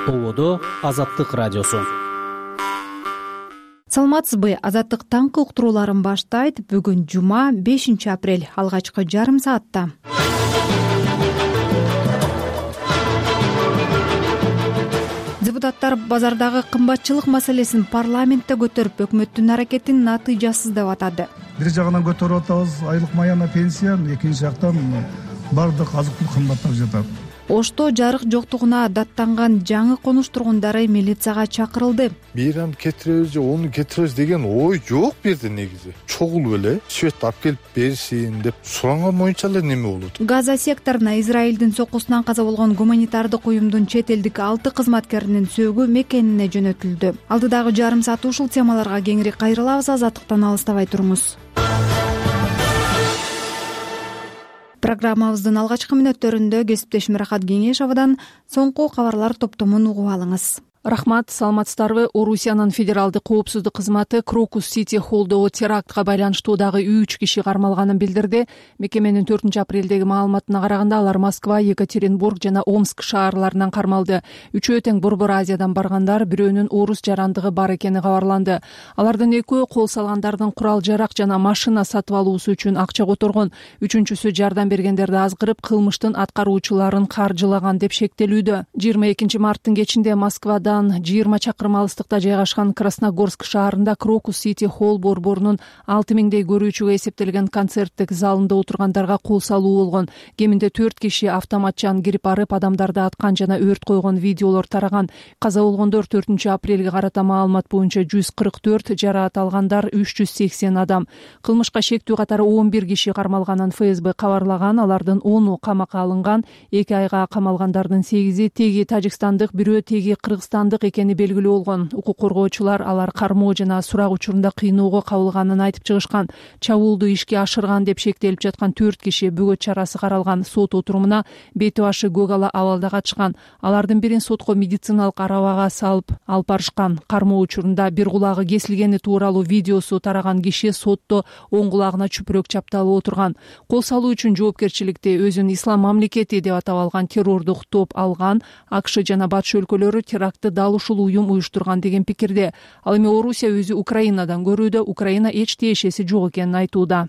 Ободо Азаттык радиосу. Саламатсызбы? Азаттык таңкы уктурууларын баштайт. Бүгүн жума 5 апрель, алгачкы жарым саатта. Депутаттар базардагы кымбатчылык маселесин парламентте көтөрүп, өкмөттүн аракетин натыйжасыз деп атады. Бир жагынан көтөрүп атабыз айлык маяна пенсия, экинчи жактан бардык азык-түлүк кымбаттап жатат. Ошто жарык жоктугуна даттанган жаңы конуш тургундары милицияга чакырылды. Биран кетиребиз же ону кетиребиз деген ой жок берди негизи. Чогулуп эле свет алып келип берсин деп суранган боюнча эле неме болот. Газа секторуна Израилдин сокусунан каза болгон гуманитардык уюмдун чет элдик 6 кызматкеринин сөөгү мекенине жөнөтүлдү. Алдыдагы жарым саат ушул темаларга кеңири кайрылабыз, азаттыктан алыстабай туруңуз. Программабыздын алгачкы мүнөттөрүндө кесиптешим Рахат Кеңешовдон соңку кабарлар топтомун угуп алыңыз. Рахмат, саламатсыздарбы? Орусиянын федералдык коопсуздук кызматы Крокус Сити холлдогу терактка байланыштуу дагы 3 киши кармалганын билдирди. Мекеменин 4 апрелдеги маалыматына караганда алар Москва, Екатеринбург жана Омск шаарларынан кармалды. Үчөө тең Борбор Азиядан баргандар, бирөөнүн орус жарандыгы бар экени кабарланды. Алардын экөө кол салгандардын курал-жарак жана машина сатып алуусу үчүн акча которгон. Үчүнчүсү жардам бергендерди азгырып, кылмыштын аткаруучуларын каржылаган деп шектелүүдө. 22 марттын кечинде Москвада 20 чакырым алыстыкта жайгашкан Красногорск шаарында Крокус Сити холл борборунун 6000дей көрүүчүгө эсептелген концерттик залында отургандарга кол салуу болгон. Кеминде 4 киши автоматчан кирип барып, адамдарды аткан жана өрт койгон видеолор тараган. Каза болгондор 4 апрелге карата маалымат боюнча 144, жараат алгандар 380 адам. Кылмышка шектүү катары 11 киши кармалганын ФСБ кабарлаган. Алардын 10-у камакка алынган. 2 айга камалгандардын 8-и теги тажикстандык, бирөө теги кыргызстандык экени белгилүү болгон. Укук коргоочулар алар кармоо жана сурак учурунда кыйноого кабылганын айтып чыгышкан. Чабуулду ишке ашырган деп шектелип жаткан 4 киши бөгөт чарасы каралган. Сот отурумуна бети башы көк ала абалда качкан. Алардын бирин сотко медициналык арабага салып алып барышкан. Кармоо учурунда бир кулагы кесилгени тууралуу видеосу тараган киши сотто оң кулагына чүпүрөк чапталып отурган. Кол салуу үчүн жоопкерчиликти өзүн Ислам мамлекети деп атап алган террордук топ алган. АКШ жана батыш өлкөлөрү терактты дал ушул уюм уюштурган деген пикирде. Ал эми Орусия өзү Украинадан көрүүдө, Украина эч тиешеси жок экенин айтууда.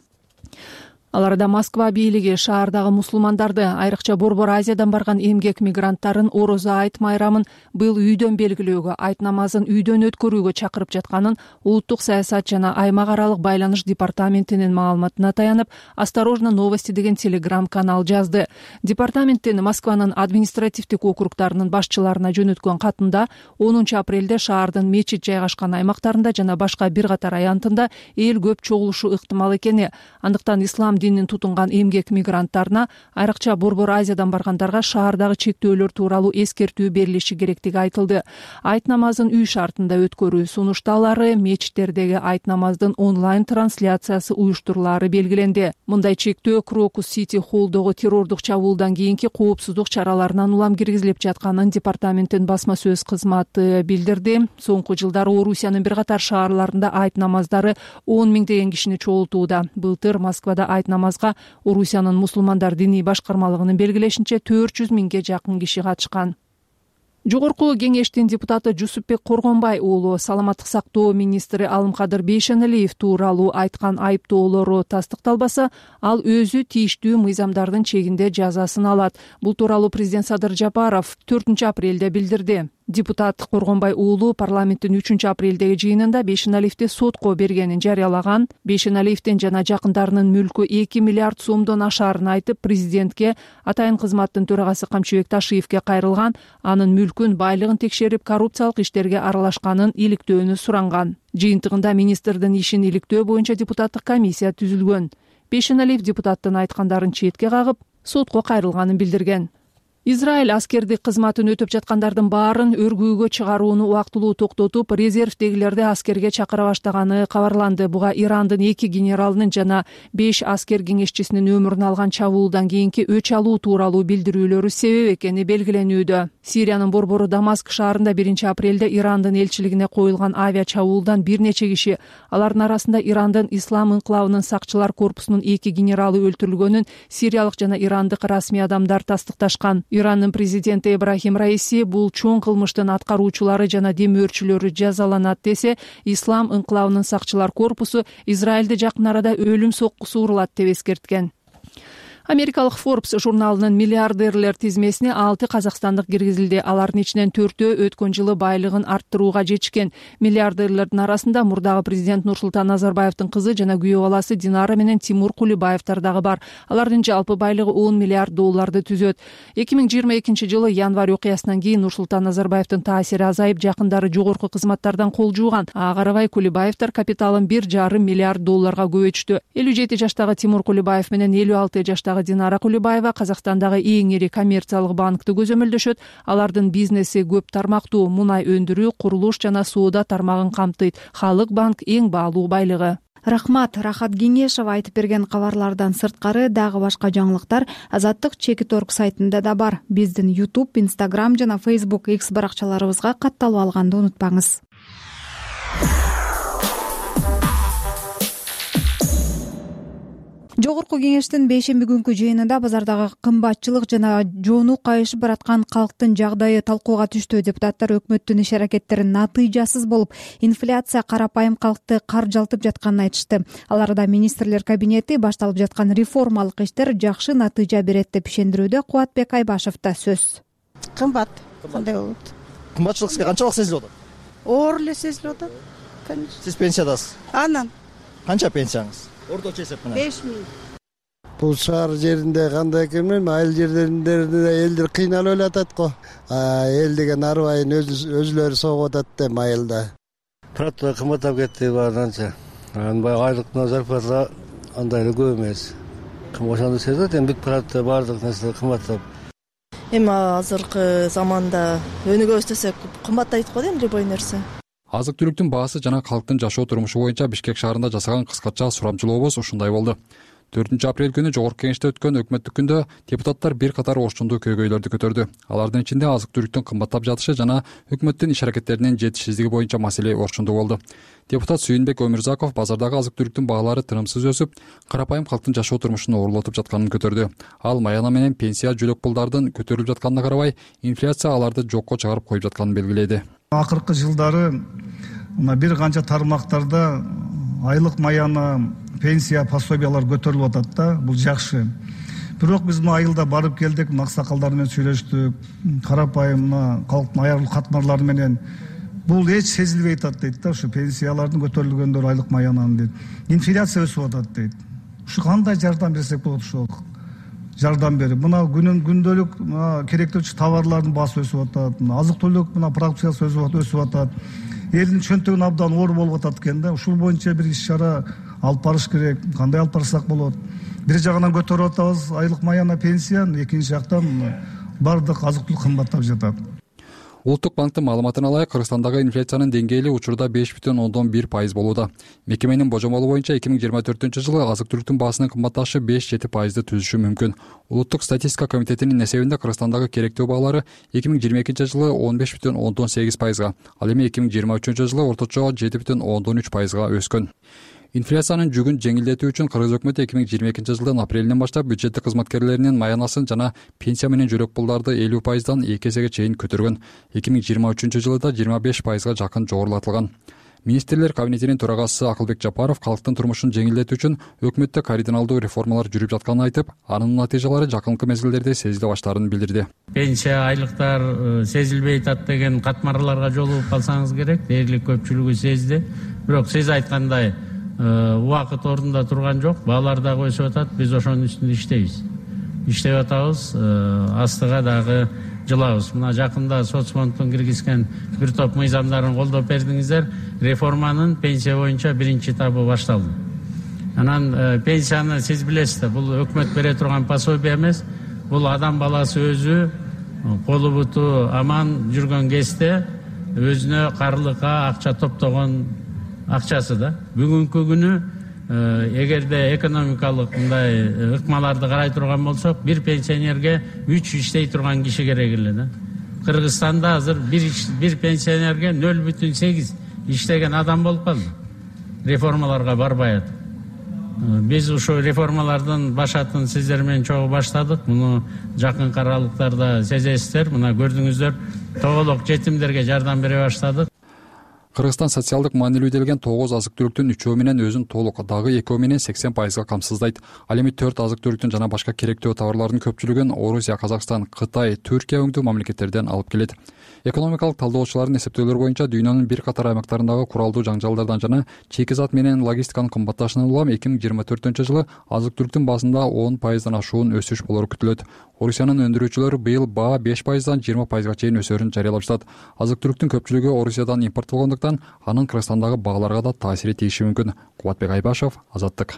Аларда Москва бийлиги шаардагы мусулмандарды, айрыкча Борбор Азиядан барган эмгек мигранттарын Орозо айт майрамын быйыл үйдөн белгилөөгө, айт намазын үйдөн өткөрүүгө чакырып жатканын Улуттук саясат жана аймак аралык байланыш департаментинин маалыматына таянып, Осторожно новости деген телеграм-канал жазды. Департаменттин Москванын административдик округдарынын башчыларына жөнөткөн катында 10 апрелде шаардын мечит жайгашкан аймактарында жана башка бир катар аянтында эл көп чогулушу ыктымал экени, андыктан ислам динин тутунган эмгек мигранттарына, айрыкча Борбор Азиядан баргандарга шаардагы чектөөлөр тууралуу эскертүү берилиши керектиги айтылды. Айт намазын үй шартында өткөрүү сунушталары, мечиттердеги айт намаздын онлайн трансляциясы уюштурулары белгиленди. Мындай чектөө Крокус Сити холлдогу террордук чабуулдан кийинки коопсуздук чараларынан улам киргизилип жатканын департаменттин басма сөз кызматы билдирди. Соңку жылдары Орусиянын бир катар шаарларында айт намаздары 10 миңдеген кишини чогултууда. Былтыр Москвада айт намазга Орусиянын мусулмандар диний башкармалыгынын белгилешинче 400 миңге жакын киши катышкан. Жогорку кеңештин депутаты Жусупбек Коргонбай уулу саламаттык сактоо министри Алымкадыр Бейшеналиев тууралуу айткан айыптоолору тастыкталбаса, ал өзү тийиштүү мыйзамдардын чегинде жазасын алат. Бул тууралуу президент Садыр Жапаров 4 апрелде билдирди. Депутат Коргонбай уулу парламенттин 3 апрелдеги жыйынында Бейшеналиевди сотко бергенин жарыялаган. Бейшеналиевдин жана жакындарынын мүлкү 2 миллиард сомдон ашаарын айтып, президентке, атайын кызматтын төрагасы Камчыбек Ташиевке кайрылган. Анын мүлкүн, байлыгын текшерип, коррупциялык иштерге аралашканын иликтөөнү суранган. Жыйынтыгында министрдин ишин иликтөө боюнча депутаттык комиссия түзүлгөн. Бейшеналиев депутаттын айткандарын четке кагып, сотко кайрылганын билдирген. Израиль аскердик кызматын өтөп жаткандардын баарын өргүүгө чыгарууну убактылуу токтотуп, резервдегилерди аскерге чакыра баштаганы кабарланды. Буга Ирандын 2 генералынын жана 5 аскер кеңешчисинин өмүрүн алган чабуулдан кийинки өч алуу тууралуу билдирүүлөрү себеп экени белгиленүүдө. Сириянын борбору Дамаск шаарында 1 апрелде Ирандын элчилигине коюлган авиа чабуулдан бир нече киши, алардын арасында Ирандын Ислам инкылабынын сакчылар корпусунун 2 генералы өлтүрүлгөнүн сириялык жана ирандык расмий адамдар тастыкташкан. Ирандын президенти Ибрахим Раиси бул чоң кылмыштын аткаруучулары жана демөөрчүлөрү жазаланат десе, Ислам ыңкылабынын сакчылар корпусу Израилде жакын арада өлүм соккусу урулат деп эскерткен. Америкалык Forbes журналынын миллиардерлер тизмесине 6 казакстандык киргизилди. Алардын ичинен 4-өө өткөн жылы байлыгын арттырууга жетишкен. Миллиардерлердин арасында мурдагы президент Нурсултан Назарбаевдин кызы жана күйөө баласы Динара менен Тимур Кулибаевдер дагы бар. Алардын жалпы байлыгы 10 миллиард долларды түзөт. 2022 жылы январь окуясынан кийин Нурсултан Назарбаевдин таасири азайып, жакындары жогорку кызматтардан кол жууган. Ага карабай Кулибаевдер капиталын 1,5 миллиард долларга көбөйтүштү. 57 жаштагы Тимур Кулибаев менен 56 жаштагы Динара Кулибаева Казакстандагы эң ири коммерциялык банкты көзөмөлдөшөт. Алардын бизнеси көп тармактуу, мунай өндүрүү, курулуш жана соода тармагын камтыйт. Халык банк эң баалуу байлыгы. Рахмат. Рахат Кеңешова айтып берген кабарлардан сырткары дагы башка жаңылыктар Азаттык Чекит.орг сайтында да бар. Биздин YouTube, Instagram жана Facebook X баракчаларыбызга катталып алганды унутпаңыз. Жогорку кеңештин бейшемби күнкү жыйынында базардагы кымбатчылык жана жонук кайышып бараткан калктын жагдайы талкууга түштү. Депутаттар өкмөттүн иш-аракеттерин натыйжасыз болуп, инфляция карапайым калкты каржалтып жатканын айтышты. Аларда министрлер кабинети башталып жаткан реформалык иштер жакшы натыйжа берет деп ишендирүүдө. Кубатбек Айбашев да сөз. Кымбат кандай болот? Кымбатчылык сизге канчалык сезилип атат? Оор эле сезилип атат. Конечно. Сиз пенсиядасыз. Анан Канча пенсияңыз? Орточо эсеп менен. 5000. Бул шаар жеринде кандай экен билем, айыл жерлеринде элдер кыйналып элатат го. Эл деген арбайын өзүлөрү согуп атат да майылда. Продукты кымбаттап кетти баарынча. Анбай айлыктын зарплата андай эле көп эмес. Ошондо сезет, эми бүт продукттар баардык нерсе кымбаттап. Эми азыркы заманда өнүгө өстөсөк кымбаттайт го эми любой нерсе. Азык-түлүктүн баасы жана калктын жашоо турмушу боюнча Бишкек шаарында жасаган кыскача сурамчылообуз ушундай болду. 4 апрель күнү жогорку кеңеште өткөн өкмөттүк күндө депутаттар бир катар орчундуу көйгөйлөрдү көтөрдү. Алардын ичинде азык-түлүктүн кымбаттап жатышы жана өкмөттүн иш-аракеттеринин жетишсиздиги боюнча маселе орчундуу болду. Депутат Сүйүнбек Өмүрзаков базардагы азык-түлүктүн баалары тынымсыз өсүп, карапайым калктын жашоо турмушун оорлотуп жатканын көтөрдү. Ал маяна менен пенсия жөлөк пулдардын көтөрүлүп жатканына карабай, инфляция аларды жокко чыгарып коюп жатканын белгиледи. Акыркы жылдары бир канча тармактарда айлык маяна, пенсия, пособиялар көтөрүлүп атат да, бул жакшы. Бирок биз айылда барып келдик, аксакалдар менен сүйлөштүк, карапайым калктын аярлуу катмарлары менен бул эч сезилбей атат дейт да, ушу пенсиялардын көтөрүлгөндөрү айлык маянанын дейт. Инфляция өсүп атат дейт. Ушу кандай жардам берсек болот, ушул жардам берип, мына күндөлүк керектүүчү товарлардын баасы өсүп атат, азык-түлүк продукциясы өсүп атат. Элдин чөнтөгүн абдан оор болуп атат экен да. Ушул боюнча бир иш-чара алып барыш керек. Кандай алып барсак болот? Бир жагынан көтөрүп атабыз айлык маяна, пенсияны, экинчи жактан бардык азык-түлүк кымбаттап жатат. Улуттук банктын маалыматына ылайык, Кыргызстандагы инфляциянын деңгээли учурда 5,1% болууда. Мекеменин божомолу боюнча 2024 жылы азык-түлүктүн баасынын кымбатташы 5-7% түзүшү мүмкүн. Улуттук статистика комитетинин эсебинде Кыргызстандагы керектөө баалары 2022 жылы 15,8%, ал эми 2023 жылы орточо 7,3%га өскөн. Инфляциянын жүгүн жеңилдетүү үчүн Кыргыз өкмөтү 2022 жылдын апрелинен баштап бюджеттик кызматкерлеринин маянасын жана пенсия менен жөлөк пулдарды 50%дан 2 эсеге чейин көтөргөн. 2023 жылда 25%га жакын жогорулатылган. Министрлер кабинетинин төрагасы Акылбек Жапаров калктын турмушун жеңилдетүү үчүн өкмөттө кардиналдуу реформалар жүрүп жатканын айтып, анын натыйжалары жакынкы мезгилдерде сезиле баштаарын билдирди. Пенсия айлыктар сезилбей атат деген катмарларга жолугуп калсаңыз керек, дээрлик көпчүлүгү сезди. Бирок сиз айткандай убакыт ордунда турган жок, баалар дагы өсүп атат, биз ошонун үстүндө иштейбиз. Иштеп атабыз, астыга дагы жылабыз. Мына жакында соцфонддун киргизген бир топ мыйзамдарын колдоп бердиңиздер. Реформанын пенсия боюнча биринчи этабы башталды. Анан пенсияны сиз билесиз, бул өкмөт бере турган пособие эмес, бул адам баласы өзү колу буту аман жүргөн кезде өзүнө карлыкка акча топтогон акчасы да. Бүгүнкү күнү эгерде экономикалык мындай ыкмаларды карай турган болсок, бир пенсионерге 3 иштей турган киши керек эле да. Кыргызстанда азыр бир пенсионерге 0,8 иштеген адам болуп калды. Реформаларга барбай атып. Биз ушул реформалардын башатын сиздер менен чогуу баштадык. Муну жакынкы аралыктарда сезесиздер. Мына көрдүңүздөр, тоголок жетимдерге жардам бере баштадык. Кыргызстан социалдык маанилүү делген 9 азык-түлүктүн 3 менен өзүн толук, дагы 2 менен 80% камсыздайт. Ал эми 4 азык-түлүктүн жана башка керектүү товарлардын көпчүлүгүн Орусия, Казакстан, Кытай, Түркия өңдүү мамлекеттерден алып келет. Экономикалык талдоочулардын эсептөөлөрү боюнча дүйнөнүн бир катар аймактарындагы куралдуу жаңжалдардан жана чекизат менен логистиканын кымбатташынан улам 2024-жылы азык-түлүктүн баасында 10% ашуун өсүш болору күтүлөт. Орусиянын өндүрүүчүлөрү быйыл баа 5%-дан 20%га чейин өсөрүн жарыялашат. Азык-түлүктүн көпчүлүгү Орусиядан импорттолгондуктан анын Кыргызстандагы бааларга да таасири тийиши мүмкүн. Кубатбек Айбашев, Азаттык.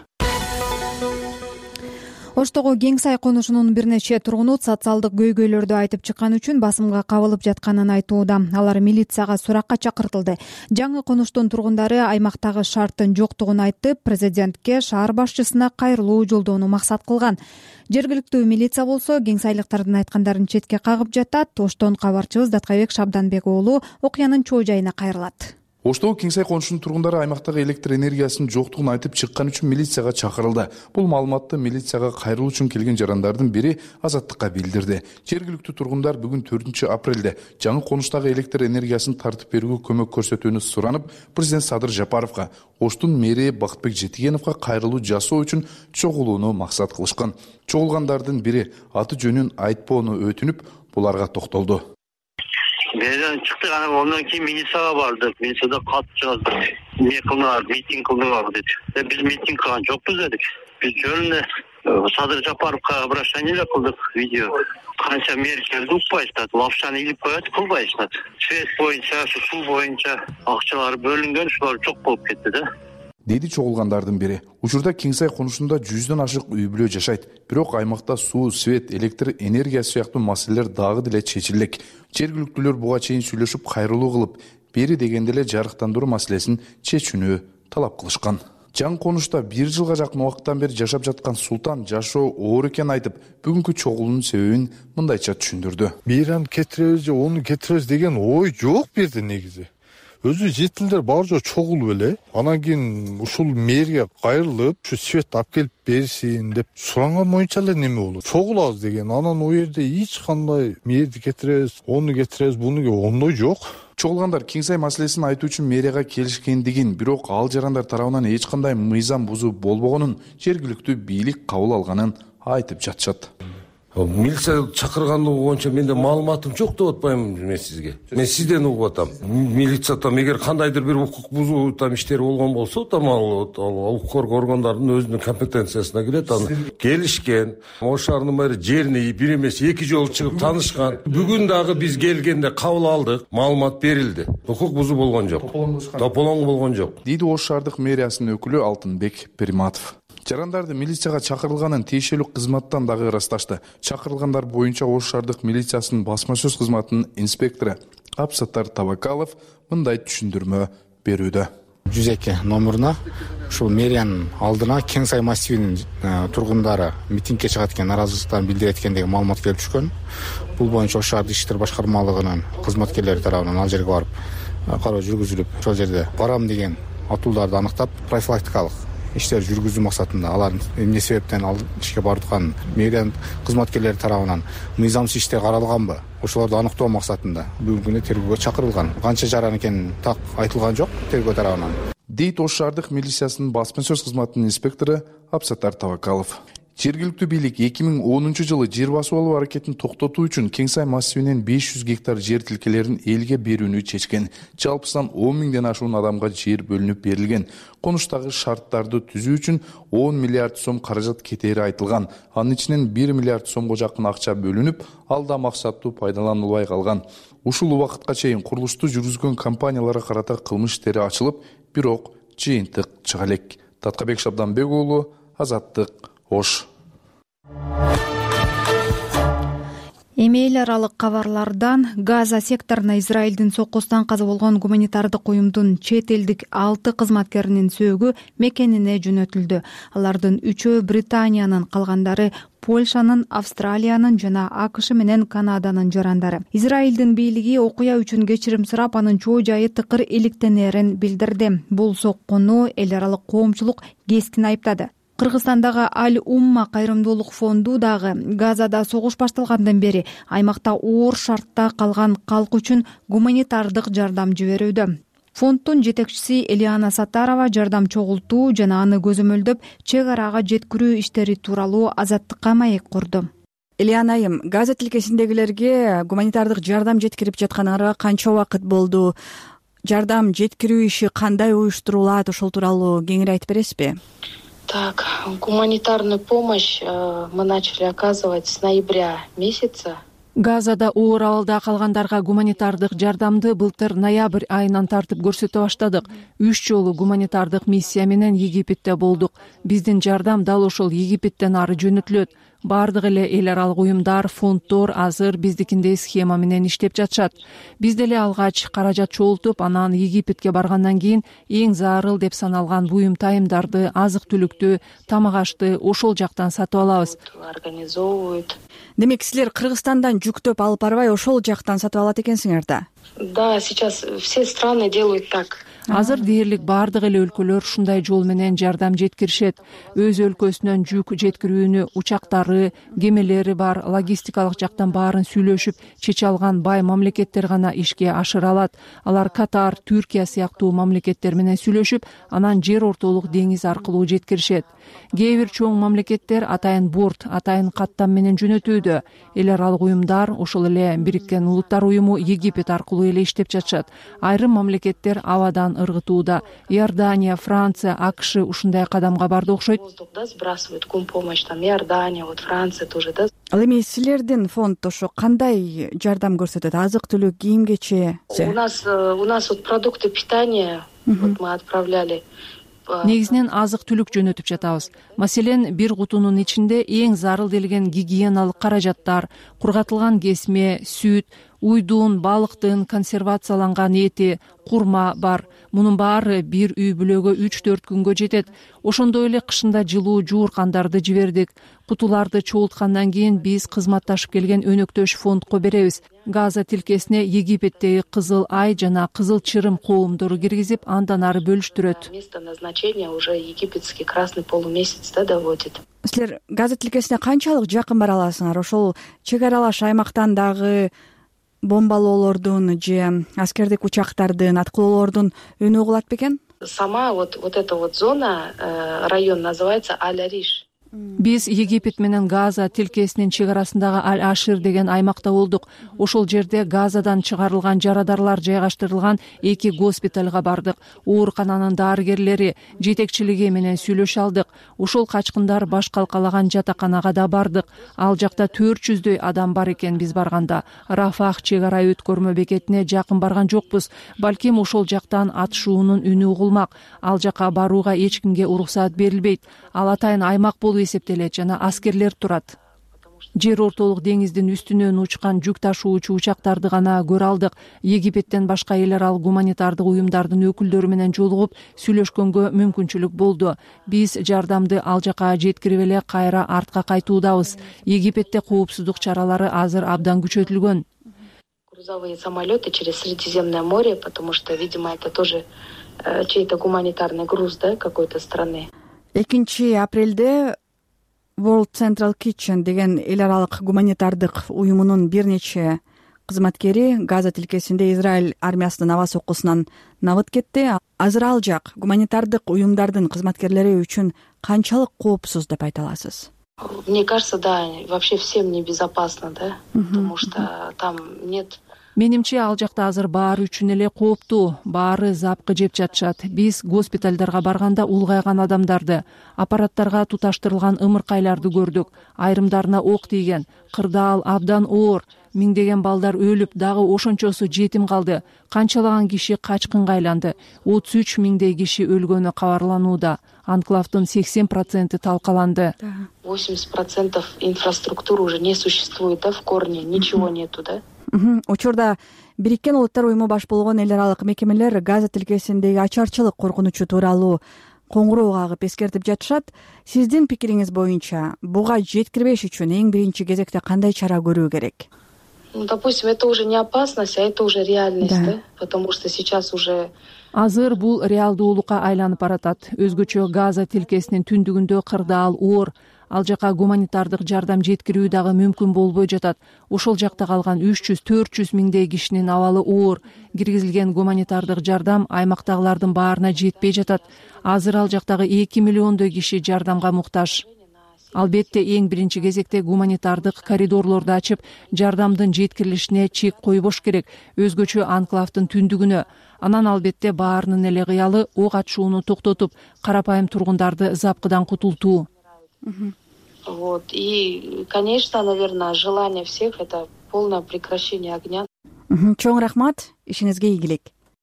Оштогу Кең сай конушунун бир нече тургуну социалдык көйгөйлөрдү айтып чыккан үчүн басымга кабылып жатканын айтууда. Алар милицияга суракка чакыртылды. Жаңы конуштун тургундары аймактагы шарттын жоктугун айтып, президентке, шаар башчысына кайрылуу жолдоону максат кылган. Жергиликтүү милиция болсо кең сайлыктардын айткандарын четке кагып жатат. Оштон кабарчыбыз Даткайбек Шабданбек уулу окуянын чоо жайына кайрылат. Оштогу Кең сай конушунун тургундары аймактагы электр энергиясынын жоктугун айтып чыккан үчүн милицияга чакырылды. Бул маалыматты милицияга кайрылуу үчүн келген жарандардын бири Азаттыкка билдирди. Жергиликтүү тургундар бүгүн 4-апрелде жаңы конуштагы электр энергиясын тартып берүүгө көмөк көрсөтүүнү суранып, президент Садыр Жапаровго, Оштун мэри Бактыбек Жетигеновго кайрылуу жасоо үчүн чогулууну максат кылышкан. Чогулгандардын бири аты жөнүн айтпоону өтүнүп, буларга токтолду. Мээден чыктык, андан кийин милицияга бардык. Милицияда кат жаздык. Эмне кылыңар, митинг кылыңар деди. Биз митинг кылган жокпуз дедик. Биз жөн эле Садыр Жапаровго обращение кылдык, видео. Канча мэр келди, укпайсыздар. Лапшаны илип коет, кылбайсыздар. Свет боюнча, суу боюнча акчалар бөлүнгөн, ушулар жок болуп кетти да. Деди чогулгандардын бири. Учурда Кең сай конушунда 100дөн ашык үй бүлө жашайт. Бирок аймакта суу, свет, электр энергиясы сыяктуу маселелер дагы деле чечилек. Жергиликтүүлөр буга чейин сүйлөшүп, кайрылуу кылып, бери дегенде эле жарыктандыруу маселесин чечүүнү талап кылышкан. Жаңы конушта 1 жылга жакын убакыттан бери жашап жаткан Султан жашоо оор экенин айтып, бүгүнкү чогулуунун себебин мындайча түшүндүрдү. Биран кетиребиз же ону кетиребиз деген ой жок берди негизи. Өзү жетилдер бар жок чогулуп эле. Анан кийин ушул мэрге кайрылып, ушу свет алып келип берсин деп суранган боюнча эле неме болот. Чогулабыз деген. Анан о жерде эч кандай мэрди кетиребиз, ону кетиребиз, буну ондой жок. Чогулгандар Кең сай маселесин айтуу үчүн мэрияга келишкендигин, бирок ал жарандар тарабынан эч кандай мыйзам бузуу болбогонун, жергиликтүү бийлик кабыл алганын айтып жатышат. Милиция чакыргандыгы боюнча менде маалыматым жок деп атпаймын мен сизге. Мен сизден угуп атам. Милиция эгер кандайдыр бир укук бузуу иштери болгон болсо, ал укук органдардын өзүнүн компетенциясына кирет. Келишкен, Ош шаарынын мэрі жерине бир эмес 2 жолу чыгып таанышкан. Бүгүн дагы биз келгенде кабыл алдык, маалымат берилди. Укук бузуу болгон жок. Тополоң болгон жок. Дейди Ош шаардык мэриясынын өкүлү Алтынбек Приматов. Жарандарды милицияга чакырылганын тиешелүү кызматтан дагы ырасташты. Чакырылгандар боюнча Ош шаардык милициясынын басма сөз кызматынын инспектору Абсаттар Табакалов мындай түшүндүрмө берүүдө. 102 номуруна ушул мэриянын алдына Кең сай массивинин тургундары митингге чыгат экен, наразылыктарын билдирет экен деген маалымат келип түшкөн. Бул боюнча Ош шаардык иштер башкармалыгынын кызматкерлери тарабынан ал жерге барып кароо жүргүзүлүп, ошол жерде барам деген атуулдарды аныктап, профилактикалык иштер жүргүзүү максатында алардын эмне себептен ал ишке бардыканын мэриянын кызматкерлери тарабынан мыйзамсыз иштер каралганбы, ошолорду аныктоо максатында бүгүнкү күнү тергөөгө чакырылган. Канча жаран экени так айтылган жок тергөө тарабынан. Дейт Ош шаардык милициясынын басма сөз кызматынын инспектору Абсаттар Табакалов. Жергиликтүү бийлик 2010-жылы жер басып алуу аракетин токтотуу үчүн Кең сай массивинен 500 гектар жер тилкелерин элге берүүнү чечкен. Жалпысынан 10 миңден ашуун адамга жер бөлүнүп берилген. Конуштагы шарттарды түзүү үчүн 10 миллиард сом каражат кетери айтылган. Анын ичинен 1 миллиард сомго жакын акча бөлүнүп, ал да максаттуу пайдаланылбай калган. Ушул убакытка чейин курулушту жүргүзгөн компанияларга карата кылмыш иштери ачылып, бирок жыйынтык чыга элек. Даткайбек Шабданбек уулу, Азаттык, Ош. Эми эл аралык кабарлардан Газа секторуна Израилдин соккусунан каза болгон гуманитардык уюмдун чет элдик 6 кызматкеринин сөөгү мекенине жөнөтүлдү. Алардын 3-өө Британиянын, калгандары Польшанын, Австралиянын жана АКШ менен Канаданын жарандары. Израилдин бийлиги окуя үчүн кечирим сурап, анын чоо жайы тыкыр иликтенерин билдирди. Бул соккуну эл аралык коомчулук кескин айыптады. Кыргызстандагы Аль-Умма кайрымдуулук фонду дагы Газада согуш башталгандан бери аймакта оор шартта калган калк үчүн гуманитардык жардам жиберүүдө. Фонддун жетекчиси Элиана Сатарова жардам чогултуу жана аны көзөмөлдөп чек арага жеткирүү иштери тууралуу Азаттыкка маек курду. Элиана айым, Газа тилкесиндегилерге гуманитардык жардам жеткирип жатканыңарга канча убакыт болду? Жардам жеткирүү иши кандай уюштурулат, ошол тууралуу кеңири айтып бересизби? Так, гуманитарную помощь мы начали оказывать с ноября месяца. Газада оор абалда калгандарга гуманитардык жардамды былтыр ноябрь айынан тартып көрсөтө баштадык. 3 жолу гуманитардык миссия менен Египетте болдук. Биздин жардам дал ошол Египеттен ары жөнөтүлөт. Бардык эле эл аралык уюмдар, фонддор азыр биздикиндей схема менен иштеп жатышат. Биз деле алгач каражат чогултуп, анан Египетке баргандан кийин эң зарыл деп саналган буюм тайымдарды, азык-түлүктү, тамак ашты ошол жактан сатып алабыз. Организовывают. Демек, силер Кыргызстандан жүктөп алып барбай, ошол жактан сатып алат экенсиңер да? Да, сейчас все страны делают так. Азыр дээрлик бардык эле өлкөлөр ушундай жол менен жардам жеткиришет. Өз өлкөсүнөн жүк жеткирүүнү учактары, кемелери бар, логистикалык жактан баарын сүйлөшүп чече алган бай мамлекеттер гана ишке ашыра алат. Алар Катар, Түркия сыяктуу мамлекеттер менен сүйлөшүп, анан жер ортолук деңиз аркылуу жеткиришет. Кээ бир чоң мамлекеттер атайын борт, атайын каттам менен жөнөтүүдө. Эл аралык уюмдар, ошол эле Бириккен Улуттар уюму Египет аркылуу эле иштеп жатышат. Айрым мамлекеттер абадан ыргытууда. Иордания, Франция, АКШ ушундай кадамга барды окшойт. Сбрасывают гумпомощь, там Иордания, вот Франция тоже, да. Ал эми силердин фонд ошо кандай жардам көрсөтөт? Азык-түлүк, кийим-кече? У нас вот продукты питания вот мы отправляли. Негизинен азык-түлүк жөнөтүп жатабыз. Маселен, бир кутунун ичинде эң зарыл делген гигиеналык каражаттар, кургатылган кесме, сүт, уйдун, балыктын консервацияланган эти, курма бар. Мунун баары бир үй бүлөгө 3-4 күнгө жетет. Ошондой эле кышында жылуу жууркандарды жибердик. Кутуларды чогулткандан кийин биз кызматташып келген өнөктөш фондко беребиз. Газа тилкесине Египеттеги Кызыл Ай жана Кызыл Чырым коомдору киргизип, андан ары бөлүштүрөт. Место назначения уже египетский красный полумесяц доводит. Силер Газа тилкесине канчалык жакын бара аласыңар? Ошол чек аралаш аймактан дагы бомбалоолордун же аскердик учактардын, аткылоолордун үнү угулат бекен? Сама вот эта вот зона, район называется Аль-Ариш. Биз Египет менен Газа тилкесинин чек арасындагы Аль-Ашир деген аймакта болдук. Ошол жерде Газадан чыгарылган жарадарлар жайгаштырылган 2 госпиталга бардык. Оорукананын дарыгерлери, жетекчилиги менен сүйлөшө алдык. Ошол качкындар баш калкалаган жатаканага да бардык. Ал жакта 400дөй адам бар экен биз барганда. Рафах чек ара өткөрмө бекетине жакын барган жокпуз. Балким ошол жактан атышуунун үнү угулмак. Ал жака барууга эч кимге уруксаат берилбейт. Ал атайын аймак болуп эсептелет жана аскерлер турат. Жер ортолук деңиздин үстүнөн учкан жүк ташуучу учактарды гана көрө алдык. Египеттен башка эл аралык гуманитардык уюмдардын өкүлдөрү менен жолугуп сүйлөшкөнгө мүмкүнчүлүк болду. Биз жардамды ал жака жеткирип эле кайра артка кайтуудабыз. Египетте коопсуздук чаралары азыр абдан күчөтүлгөн. Грузовые самолеты через Средиземное море, потому что, видимо, это тоже чей-то гуманитарный груз, да, какой-то страны. 2 апрелде World Central Kitchen деген эл аралык гуманитардык уюмунун бир нече кызматкери Газа тилкесинде Израиль армиясынын аба соккусунан набыт кетти. Азыр ал жак гуманитардык уюмдардын кызматкерлери үчүн канчалык коопсуз деп айта аласыз? Мне кажется, да, вообще всем небезопасно, да, потому что там нет. Менимче ал жакта азыр баары үчүн эле кооптуу, баары запкы жеп жатышат. Биз госпиталдарга барганда улгайган адамдарды, аппараттарга туташтырылган ымыркайларды көрдүк. Айрымдарына ок тийген, кырдаал абдан оор. Миңдеген балдар өлүп, дагы ошончосу жетим калды. Канчалаган киши качкынга айланды. 33 миңдей киши өлгөнү кабарланууда. Анклавдын 80% талкаланды. 80% инфраструктуры уже не существует, да, в корне, ничего нету, да? Учурда Бириккен Улуттар уюму баш болгон эл аралык мекемелер Газа тилкесиндеги ачарчылык коркунучу тууралуу коңгуроо кагып эскертип жатышат. Сиздин пикириңиз боюнча буга жеткирбеш үчүн эң биринчи кезекте кандай чара көрүү керек? Допустим, это уже не опасность, а это уже реальность, да? Потому что сейчас уже азыр бул реалдуулукка айланып баратат. Өзгөчө Газа тилкесинин түндүгүндө кырдаал оор, ал жака гуманитардык жардам жеткирүү дагы мүмкүн болбой жатат. Ошол жакта калган 300-400 миңдей кишинин абалы оор. Киргизилген гуманитардык жардам аймактагылардын баарына жетпей жатат. Азыр ал жактагы 2 миллиондой киши жардамга муктаж. Албетте эң биринчи кезекте гуманитардык коридорлорду ачып, жардамдын жеткирилишине чек койбош керек. Өзгөчө анклавдын түндүгүнө. Анан албетте баарынын эле кыялы ок атышууну токтотуп, карапайым тургундарды запкыдан кутултуу. Вот. И, конечно, наверное, желание всех — это полное прекращение огня. Чоң рахмат, ишиңизге ийгилик.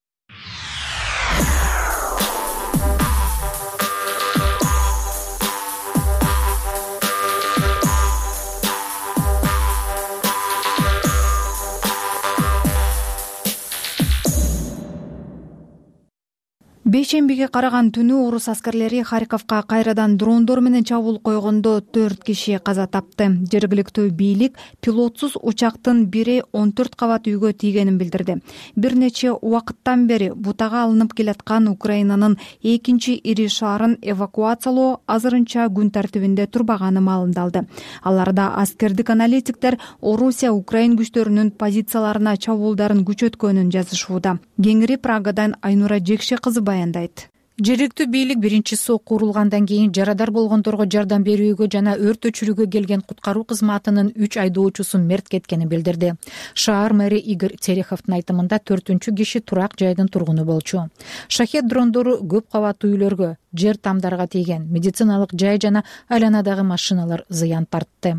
Бейшембиге караган түнү орус аскерлери Харьковка кайрадан дрондор менен чабуул койгондо 4 киши каза тапты. Жергиликтүү бийлик пилотсуз учактын бири 14 кабат үйгө тийгенин билдирди. Бир нече убакыттан бери бутага алынып келаткан Украинанын экинчи ири шаарын эвакуациялоо азырынча күн тартибинде турбаганы маалымдалды. Аларда аскердик аналитиктер Орусия Украин күчтөрүнүн позицияларына чабуулдарын күчөткөнүн жазышууда. Кеңири Прагадан Айнура Жекше кызы баяндайт. Жергиликтүү бийлик биринчи сок курулгандан кийин жарадар болгондорго жардам берүүгө жана өрт өчүрүүгө келген куткаруу кызматынын 3 айдоочусу мерт кеткенин билдирди. Шаар мэри Игорь Тереховдун айтымында 4-чү киши турак жайдын тургуну болчу. Шахет дрондору көп кабаттуу үйлөргө, жер тамдарга тийген, медициналык жай жана айланадагы машиналар зыян тартты.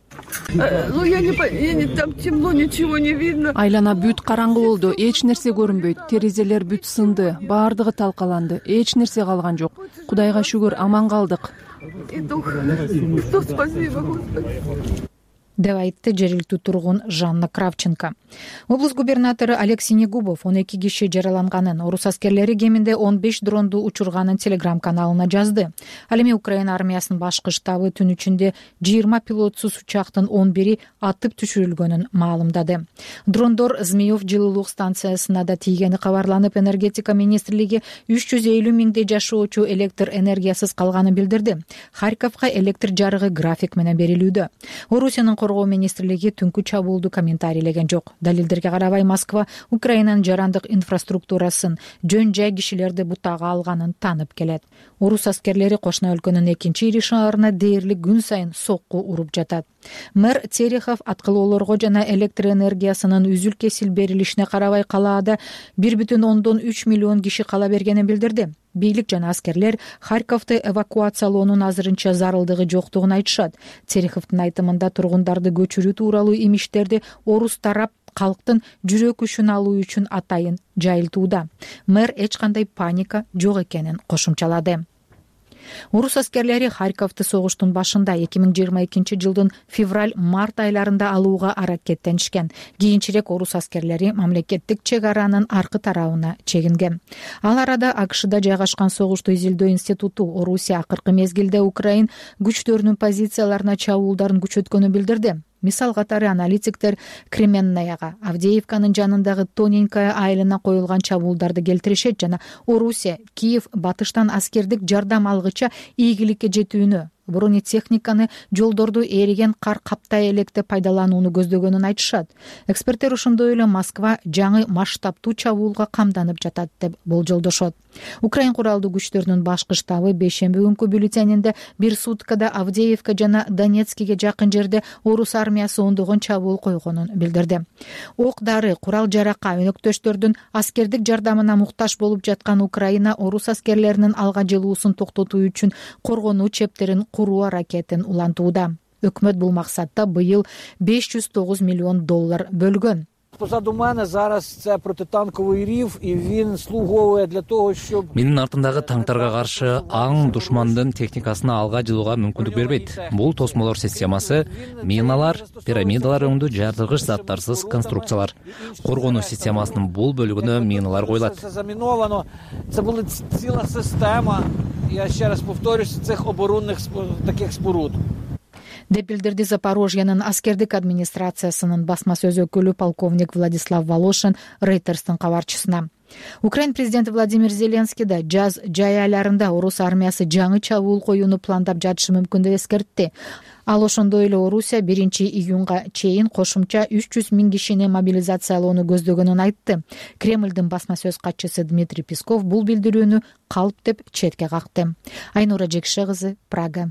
Там темно, ничего не видно. Айлана бүт караңгы болду, эч нерсе көрүнбөйт, терезелер бүт сынды, баардыгы талкаланды, эч нерсе калган жок. Кудайга шүгүр, аман калдык. Спасибо, Господи. деп айтты жергиликтүү тургун Жанна Кравченко. Облус губернатору Алексей Негубов 12 киши жараланганын, орус аскерлери кеминде 15 дронду учурганын Телеграм каналына жазды. Ал эми Украина армиясынын башкы штабы түн ичинде 20 пилотсуз учактын 11 атып түшүрүлгөнүн маалымдады. Дрондор Змеев жылуулук станциясына да тийгени кабарланып, энергетика министрлиги 350 миңдей жашоочу электр энергиясыз калганын билдирди. Харьковка электр жарыгы график менен берилүүдө. Орусиянын коргоо министрлиги түнкү чабуулду комментарийлеген жок. Далилдерге карабай Москва Украинанын жарандык инфраструктурасын, жөн жай кишилерди бутага алганын танып келет. Орус аскерлери кошуна өлкөнүн экинчи ири шаарына дээрлик күн сайын сокку уруп жатат. Мэр Терехов аткылоолорго жана электр энергиясынын үзүл-кесил берилишине карабай калаада 1,3 миллион киши кала бергенин билдирди. Бийлик жана аскерлер Харьковду эвакуациялоонун азырынча зарылдыгы жоктугун айтышат. Тереховдун айтымында тургундарды көчүрүү тууралуу имиштерди орус тарап калктын жүрөк күчүн алуу үчүн атайын жайылтууда. Мэр эч кандай паника жок экенин кошумчалады. Орус аскерлери Харьковду согуштун башында 2022 жылдын февраль-март айларында алууга аракеттенишкен. Кийинчерээк орус аскерлери мамлекеттик чек аранын аркы тарабына чегинген. Ал арада АКШда жайгашкан согушту изилдөө институту Орусия акыркы мезгилде Украин күчтөрүнүн позицияларына чабуулдарын күчөткөнүн билдирди. Мисал катары аналитиктер Кременнаяга, Авдеевканын жанындагы Тоненькая айылына коюлган чабуулдарды келтиришет жана Орусия Киев батыштан аскердик жардам алгыча ийгиликке жетүүнү, бронетехниканы жолдорду эриген кар каптай электе пайдаланууну көздөгөнүн айтышат. Эксперттер ошондой эле Москва жаңы масштабтуу чабуулга камданып жатат деп болжолдошот. Украин куралдуу күчтөрүнүн башкы штабы бейшемби күнкү бюллетенинде бир суткада Авдеевка жана Донецкиге жакын жерде орус армиясы ондогон чабуул койгонун билдирди. Ок дары, курал жаракка, өнөктөштөрдүн аскердик жардамына муктаж болуп жаткан Украина орус аскерлеринин алга жылуусун токтотуу үчүн коргонуу чептерин куруу аракетин улантууда. Өкмөт бул максатта быйыл $509 миллион бөлгөн. Позаду мене зараз це протитанковий рів, і він слуговує для того, щоб Менин артындагы танктарга каршы аң душмандын техникасына алга жылууга мүмкүндүк бербейт. Бул тосмолор системасы, миналар, пирамидалар өңдүү жардыргыч заттарсыз конструкциялар. Коргонуу системасынын бул бөлүгүнө миналар коюлат. Це заміновано. Це була ціла система, я ще раз повторюсь, цих оборонних таких споруд. деп билдирди Запорожьенин аскердик администрациясынын басма сөз өкүлү полковник Владислав Волошин Рейтерстин кабарчысына. Украин президенти Владимир Зеленский да жаз жай айларында орус армиясы жаңы чабуул коюуну пландап жатышы мүмкүн деп эскертти. Ал ошондой эле Орусия 1-июнга чейин кошумча 300 000 кишини мобилизациялоону көздөгөнүн айтты. Кремлдин басма сөз катчысы Дмитрий Песков бул билдирүүнү калп деп четке какты. Айнура Жекше кызы, Прага.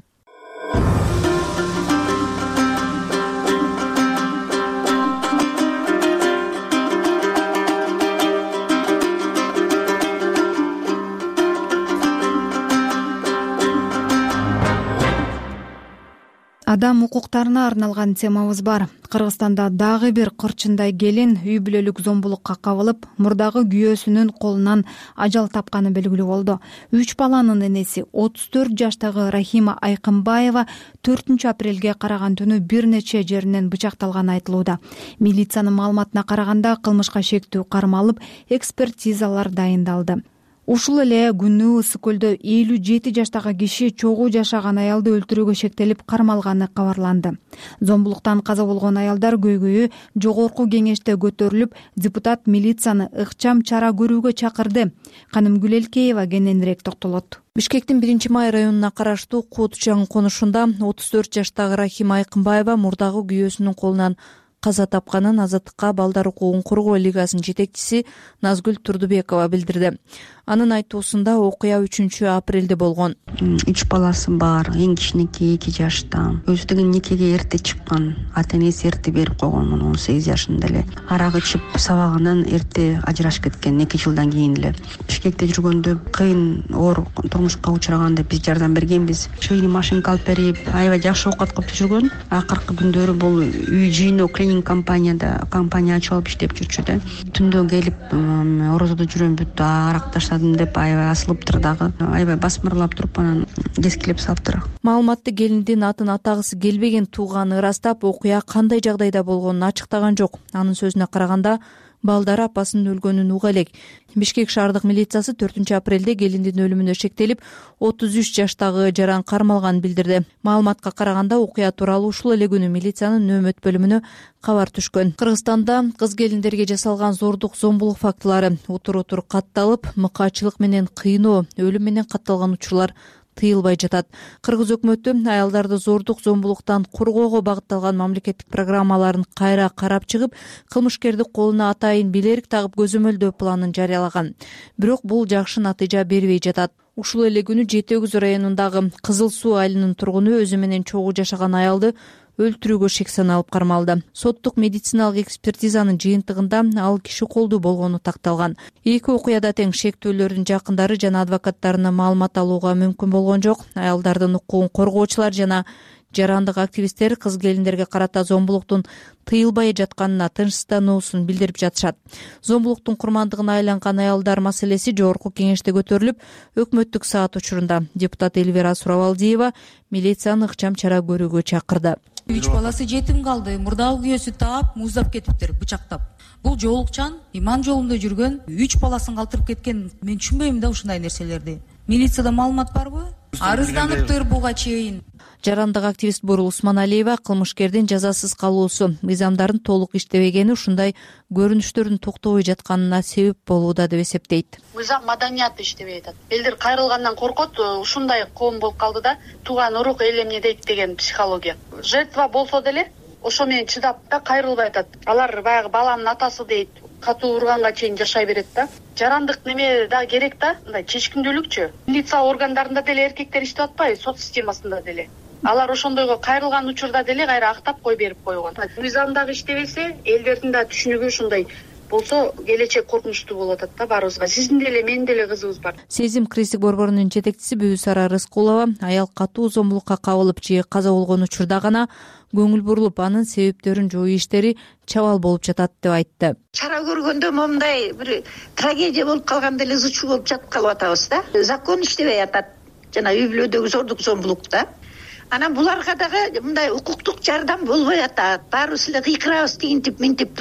Адам укуктарына арналган темабыз бар. Кыргызстанда дагы бир кырчындай келин үй бүлөлүк зомбулукка кабылып, мурдагы күйөөсүнүн колунан ажал тапканы белгилүү болду. 3 баланын энеси 34 жаштагы Рахима Айкынбаева 4 апрелге караган түнү бир нече жеринен бычакталганы айтылууда. Милициянын маалыматына караганда кылмышка шектүү кармалып, экспертизалар дайындалды. Ушул эле күнү Ысык көлдө 57 жаштагы киши чогуу жашаган аялды өлтүрүүгө шектелип кармалганы кабарланды. Зомбулуктан каза болгон аялдар көйгөйү жогорку кеңеште көтөрүлүп, депутат милицияны ыкчам чара көрүүгө чакырды. Канымгүл Элкеева кененирээк токтолот. Бишкектин 1-Май районуна караштуу Куутчаң конушунда 34 жаштагы Рахима Айкынбаева мурдагы күйөөсүнүн колунан каза тапканын Азаттыкка балдар укугун коргоо лигасынын жетекчиси Назгүл Турдубекова билдирди. Анын айтуусунда окуя 3 апрелде болгон. 3 баласы бар, эң кичинекей 2 жашта. Өзү деген никеге эрте чыккан, ата-энеси эрте берип койгон, 18 жашында эле. Арак ичип сабагандан эрте ажырашып кеткен, 2 жылдан кийин эле. Бишкекте жүргөндө кыйын оор турмушка учураганда биз жардам бергенбиз. Шөйнү машинка алып берип, аябай жакшы оокат кылып жүргөн. Акыркы күндөрү бул үй жыйноо клининг компания ачып алып иштеп жүрчү да. Түндө келип орозодо жүрөмбүт, аракташса деп аябай асылыптыр дагы, аябай басмырлап туруп анан кескилеп салыптыр. Маалыматты келиндин атын атагысы келбеген тууганы ырастап, окуя кандай жагдайда болгонун ачыктаган жок. Анын сөзүнө караганда, балдары апасынын өлгөнүн уга элек. Бишкек шаардык милициясы 4 апрелде келиндин өлүмүнө шектелип, 33 жаштагы жаран кармалганын билдирди. Маалыматка караганда, окуя тууралуу ушул эле күнү милициянын нөөмөт бөлүмүнө кабар түшкөн. Кыргызстанда кыз келиндерге жасалган зордук, зомбулук фактылары утур-утур катталып, мыкаачылык менен кыйноо, өлүм менен катталган учурлар тыйылбай жатат. Кыргыз өкмөтү аялдарды зордук, зомбулуктан коргоого багытталган мамлекеттик программаларын кайра карап чыгып, кылмышкерди колуна атайын билерик тагып көзөмөлдөө планын жарыялаган. Бирок бул жакшы натыйжа бербей жатат. Ушул эле күнү Жети Өгүз районундагы Кызыл Суу айылынын тургуну өзү менен чогуу жашаган аялды өлтүрүүгө шек саналып кармалды. Соттук медициналык экспертизанын жыйынтыгында ал киши колдуу болгону такталган. Эки окуяда тең шектүүлөрдүн жакындары жана адвокаттарына маалымат алууга мүмкүн болгон жок. Аялдардын укугун коргоочулар жана жарандык активисттер кыз келиндерге карата зомбулуктун тыйылбай жатканына тынчсыздануусун билдирип жатышат. Зомбулуктун курмандыгына айланган аялдар маселеси жогорку кеңеште көтөрүлүп, өкмөттүк саат учурунда депутат Эльвира Суравалдиева милицияны ыкчам чара көрүүгө чакырды. 3 баласы жетим калды, мурдагы күйөөсү таап, муздап кетиптир, бычактап. Бул жоолукчан иман жолунда жүргөн, 3 баласын калтырып кеткен. Мен түшүнбөйм да ушундай нерселерди. Милицияда маалымат барбы? Арызданыптыр буга чейин. Жарандык активист Бурул Усманалиева кылмышкердин жазасыз калуусу, мыйзамдардын толук иштебегени ушундай көрүнүштөрдүн токтобой жатканына себеп болууда деп эсептейт. Мыйзам маданияты иштебей атат. Элдер кайрылгандан коркот, ушундай коом болуп калды да, тууган урук эл эмне дейт деген психология. Жертва болсо деле ошо менен чыдап да кайрылбай атат. Алар баягы баланын атасы дейт, катуу урганга чейин жашай берет да. Жарандык неме да керек да, мындай чечкиндүүлүкчү. Милиция органдарында деле эркектер иштеп атпайбы, сот системасында деле. Алар ошондойго кайрылган учурда деле кайра актап кой берип койгон. Мыйзамдагы иштебесе, элдердин да түшүнүгү ушундай болсо, келечек коркунучтуу болуп атат да баарыбызга. Сиздин деле, менин деле кызыбыз бар. Сезим криздик борборунун жетекчиси Бүбүсара Рыскулова аял катуу зомбулукка кабылып же каза болгон учурда гана көңүл бурулуп, анын себептерин жоюу иштери чабал болуп жатат деп айтты. Чара көргөндө момундай бир трагедия болуп калганда эле зычуу болуп жатып калып атабыз да. Закон иштебей атат. Жана үй бүлөдөгү зордук, зомбулукта. Анан буларга дагы мындай укуктук жардам болбой атат. Баарыбыз эле кыйкырабыз, тигинтип, минтип туруп.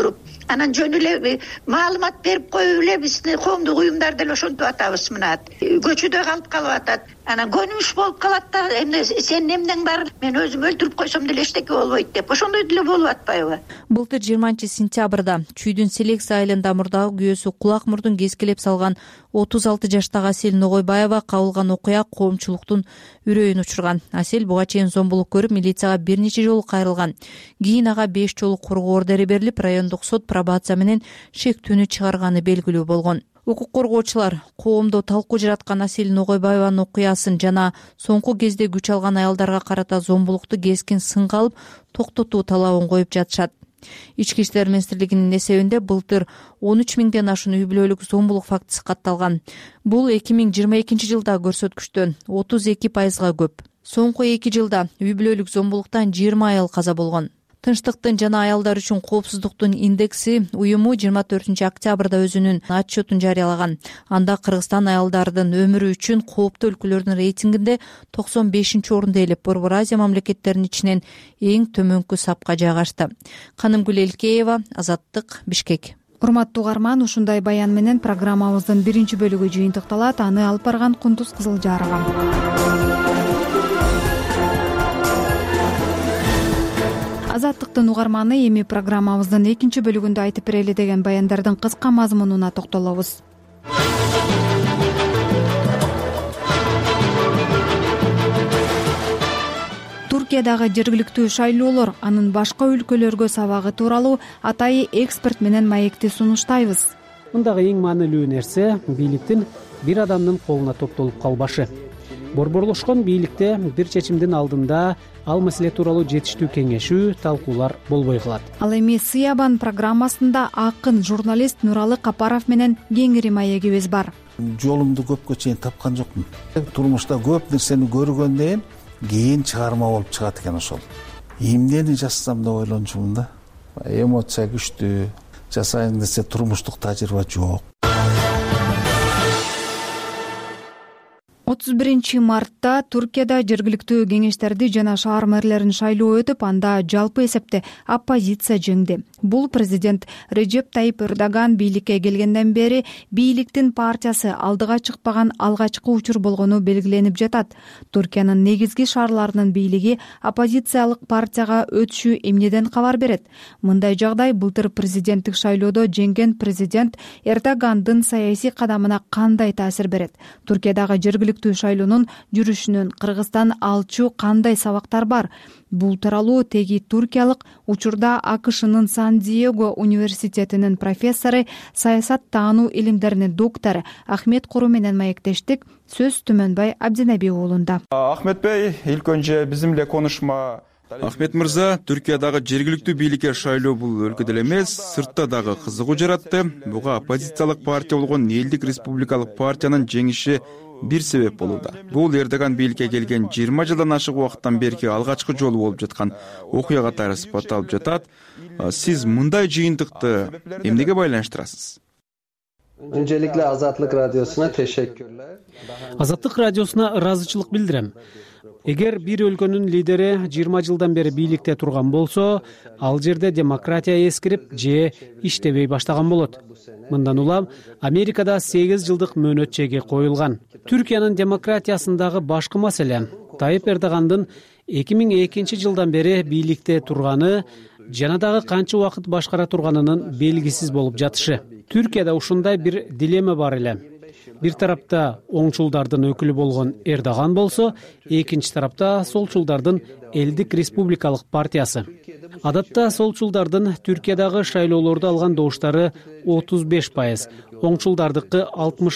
анан жөн эле маалымат берип коюп эле бизди коомдук уюмдар деле ошентип атабыз. Мына көчөдө калып атат. Анан көнүмүш болуп калат да, эмне сен эмнең бар, мен өзүм өлтүрүп койсом деле эчтеке болбойт деп. Ошондой деле болуп атпайбы? Былтыр 20-сентябрда Чүйдүн Селекция айылында мурдагы күйөөсү кулак мурдун кескилеп салган 36 жаштагы Асель Ногойбаева кабылган окуя коомчулуктун үрөйүн учурган. Асель буга чейин зомбулук көрүп милицияга бир нече жолу кайрылган. Кийин ага 5 жолу коргоо ордери берилип, райондук сот пробация менен шектүүнү чыгарганы белгилүү болгон. Укук коргоочулар коомдо талкуу жараткан Асель Ногойбаеванын окуясын жана соңку кезде күч алган аялдарга карата зомбулукту кескин сынга алып токтотуу талабын коюп жатышат. Ички иштер министрлигинин эсебинде былтыр 13 миңден ашуун үй бүлөлүк зомбулук фактысы катталган. Бул 2022 жылда көрсөткүчтөн 32%га көп. Соңку 2 жылда үй бүлөлүк зомбулуктан 20 аял каза болгон. Тынчтыктын жана аялдар үчүн коопсуздуктун индекси уюму 24-октябрда өзүнүн отчетун жарыялаган. Анда Кыргызстан аялдардын өмүрү үчүн кооптуу өлкөлөрдүн рейтингинде 95-орунду ээлеп, Борбор Азия мамлекеттеринин ичинен эң төмөнкү сапка жайгашты. Канымгүл Элкеева, Азаттык, Бишкек. Урматтуу угарман, ушундай баян менен программабыздын биринчи бөлүгү жыйынтыкталат. Аны алып барган Кунтуз Кызылжарова. Азаттыктын угарманы, эми программабыздын экинчи бөлүгүндө айтып берели деген баяндардын кыска мазмунуна токтолобуз. Туркиядагы жергиликтүү шайлоолор, анын башка өлкөлөргө сабагы тууралуу атайы эксперт менен маекти сунуштайбыз. Мындагы эң маанилүү нерсе бийликтин бир адамдын колуна топтолуп калбашы. Борборлошкон бийликте бир чечимдин алдында ал маселе тууралуу жетиштүү кеңешүү, талкуулар болбой калат. Ал эми Сыябан программасында акын журналист Нуралы Капаров менен кеңири маегибиз бар. Жолумду көпкө чейин тапкан жокмун. Турмушта көп нерсени көргөндөн кийин чыгарма болуп чыгат экен ошол. Эмнени жазсам деп ойлончумун да. Эмоция күчтүү, жасайын десе турмуштук тажрыйба жок. 31 мартта Туркияда жергиликтүү кеңештерди жана шаар мэрлерин шайлоо өтүп, анда жалпы эсепте оппозиция жеңди. Бул президент Реджеп Тайип Эрдоган бийликке келгенден бери бийликтин партиясы алдыга чыкпаган алгачкы учур болгону белгиленип жатат. Туркиянын негизги шаарларынын бийлиги оппозициялык партияга өтүшү эмнеден кабар берет? Мындай жагдай былтыр президенттик шайлоодо жеңген президент Эрдогандын саясий кадамына кандай таасир берет? Туркиядагы жергиликтүү шайлоонун жүрүшүнөн Кыргызстан алчу кандай сабактар бар? Бул тууралуу теги туркиялык, учурда АКШнын Сан-Диего университетинин профессору, саясат таануу илимдеринин доктору Ахмет Куру менен маектештик. Сөз Түмөнбай Абдинеби уулунда. Ахмет Бey, ilk önce bizimle konuşma. Ахмет мырза, Түркиядагы жергиликтүү бийликке шайлоо бул өлкөдө эле эмес, сыртта дагы кызыгуу жаратты. Буга оппозициялык партия болгон Элдик республикалык партиянын жеңиши бир себеп болууда. Бул Эрдоган бийликке келген 20 жылдан ашык убакыттан берки алгачкы жолу болуп жаткан окуя катары сыпатталып жатат. Сиз мындай жыйынтыкты эмнеге байланыштырасыз? Öncelikle Azatlık Radyosu'na teşekkürler. Азаттык радиосуна ыраазычылык билдирем. Эгер бир өлкөнүн лидери 20 жылдан бери бийликте турган болсо, ал жерде демократия эскирип же иштебей баштаган болот. Мындан улам Америкада 8 жылдык мөөнөт чеги коюлган. Түркиянын демократиясындагы башкы маселе Тайип Эрдогандын 2002 жылдан бери бийликте турганы жана дагы канча убакыт башкара турганынын белгисиз болуп жатышы. Түркияда ушундай бир дилемма бар эле. Бир тарапта оңчулдардын өкүлү болгон Эрдоган болсо, экинчи тарапта солчулдардын Элдик республикалык партиясы. Адатта солчулдардын Түркиядагы шайлоолордо алган добуштары 35%, оңчулдардыкы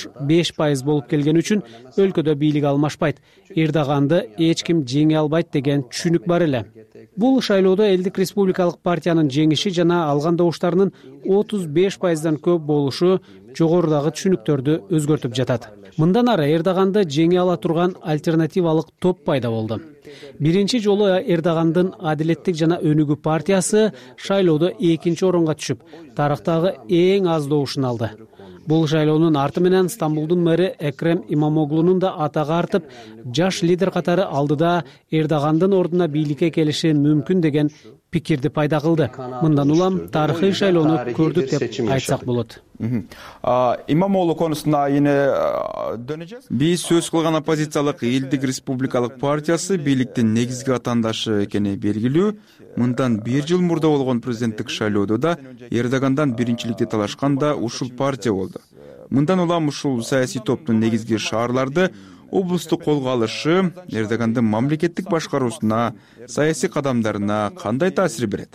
65% болуп келген үчүн өлкөдө бийлик алмашпайт. Эрдоганды эч ким жеңе албайт деген түшүнүк бар эле. Бул шайлоодо Элдик республикалык партиянын жеңиши жана алган добуштарынын 35%дан көп болушу жогорудагы түшүнүктөрдү өзгөртүп жатат. Мындан ары Эрдоганды жеңе ала турган альтернативалык топ пайда болду. Биринчи жолу Эрдогандын Адилеттик жана Өнүгүү партиясы шайлоодо экинчи орунга түшүп, тарыхтагы эң аз добушун алды. Бул шайлоонун арты менен Стамбулдун мэри Экрем Имамоглунун да атагы артып, жаш лидер катары алдыда Эрдогандын ордуна бийликке келиши мүмкүн деген пикирди пайда кылды. Мындан улам тарыхый шайлоону көрдүк деп айтсак болот. Имамоğlu konusuna yine döneceğiz. Биз сөз кылган оппозициялык Элдик Республикалык партиясы бийликтин негизги атаандашы экени белгилүү. Мындан 1 жыл мурда болгон президенттик шайлоодо да Эрдогандан биринчиликти талашкан да ушул партия болду. Мындан улам ушул саясий топтун негизги шаарларды облустук колго алышы Эрдогандын мамлекеттик башкаруусуна, саясий кадамдарына кандай таасир берет?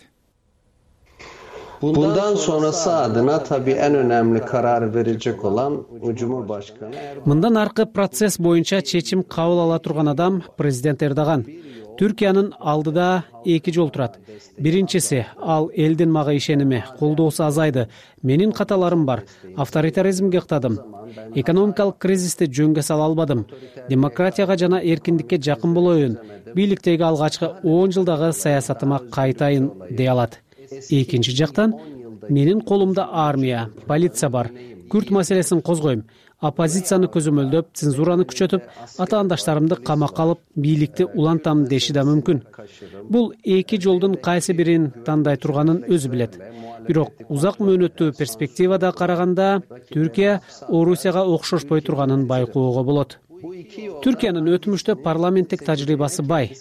Bundan sonrası adına tabii en önemli karar verecek olan Cumhurbaşkanı. Мындан аркы процесс боюнча чечим кабыл ала турган адам президент Эрдоган. Түркиянын алдыда 2 жол турат. Биринчиси, ал элдин мага ишеними, колдоосу азайды. Менин каталарым бар. Авторитаризмге ыктадым. Экономикалык кризисти жөнгө сала албадым. Демократияга жана эркиндикке жакын болоюн. Бийликтеги алгачкы 10 жылдагы саясатыма кайтайын дей алат. Экинчи жактан, менин колумда армия, полиция бар. Күрт маселесин козгойм. Оппозицияны көзөмөлдөп, цензураны күчөтүп, атаандаштарымды камакка алып, бийликти улантам деши да мүмкүн. Бул 2 жолдун кайсы бирин тандай турганын өзү билет. Бирок узак мөөнөттүү перспективада караганда, Түркия Орусияга окшошпой турганын байкоого болот. Түркиянын өтмүштө парламенттик тажрыйбасы бай.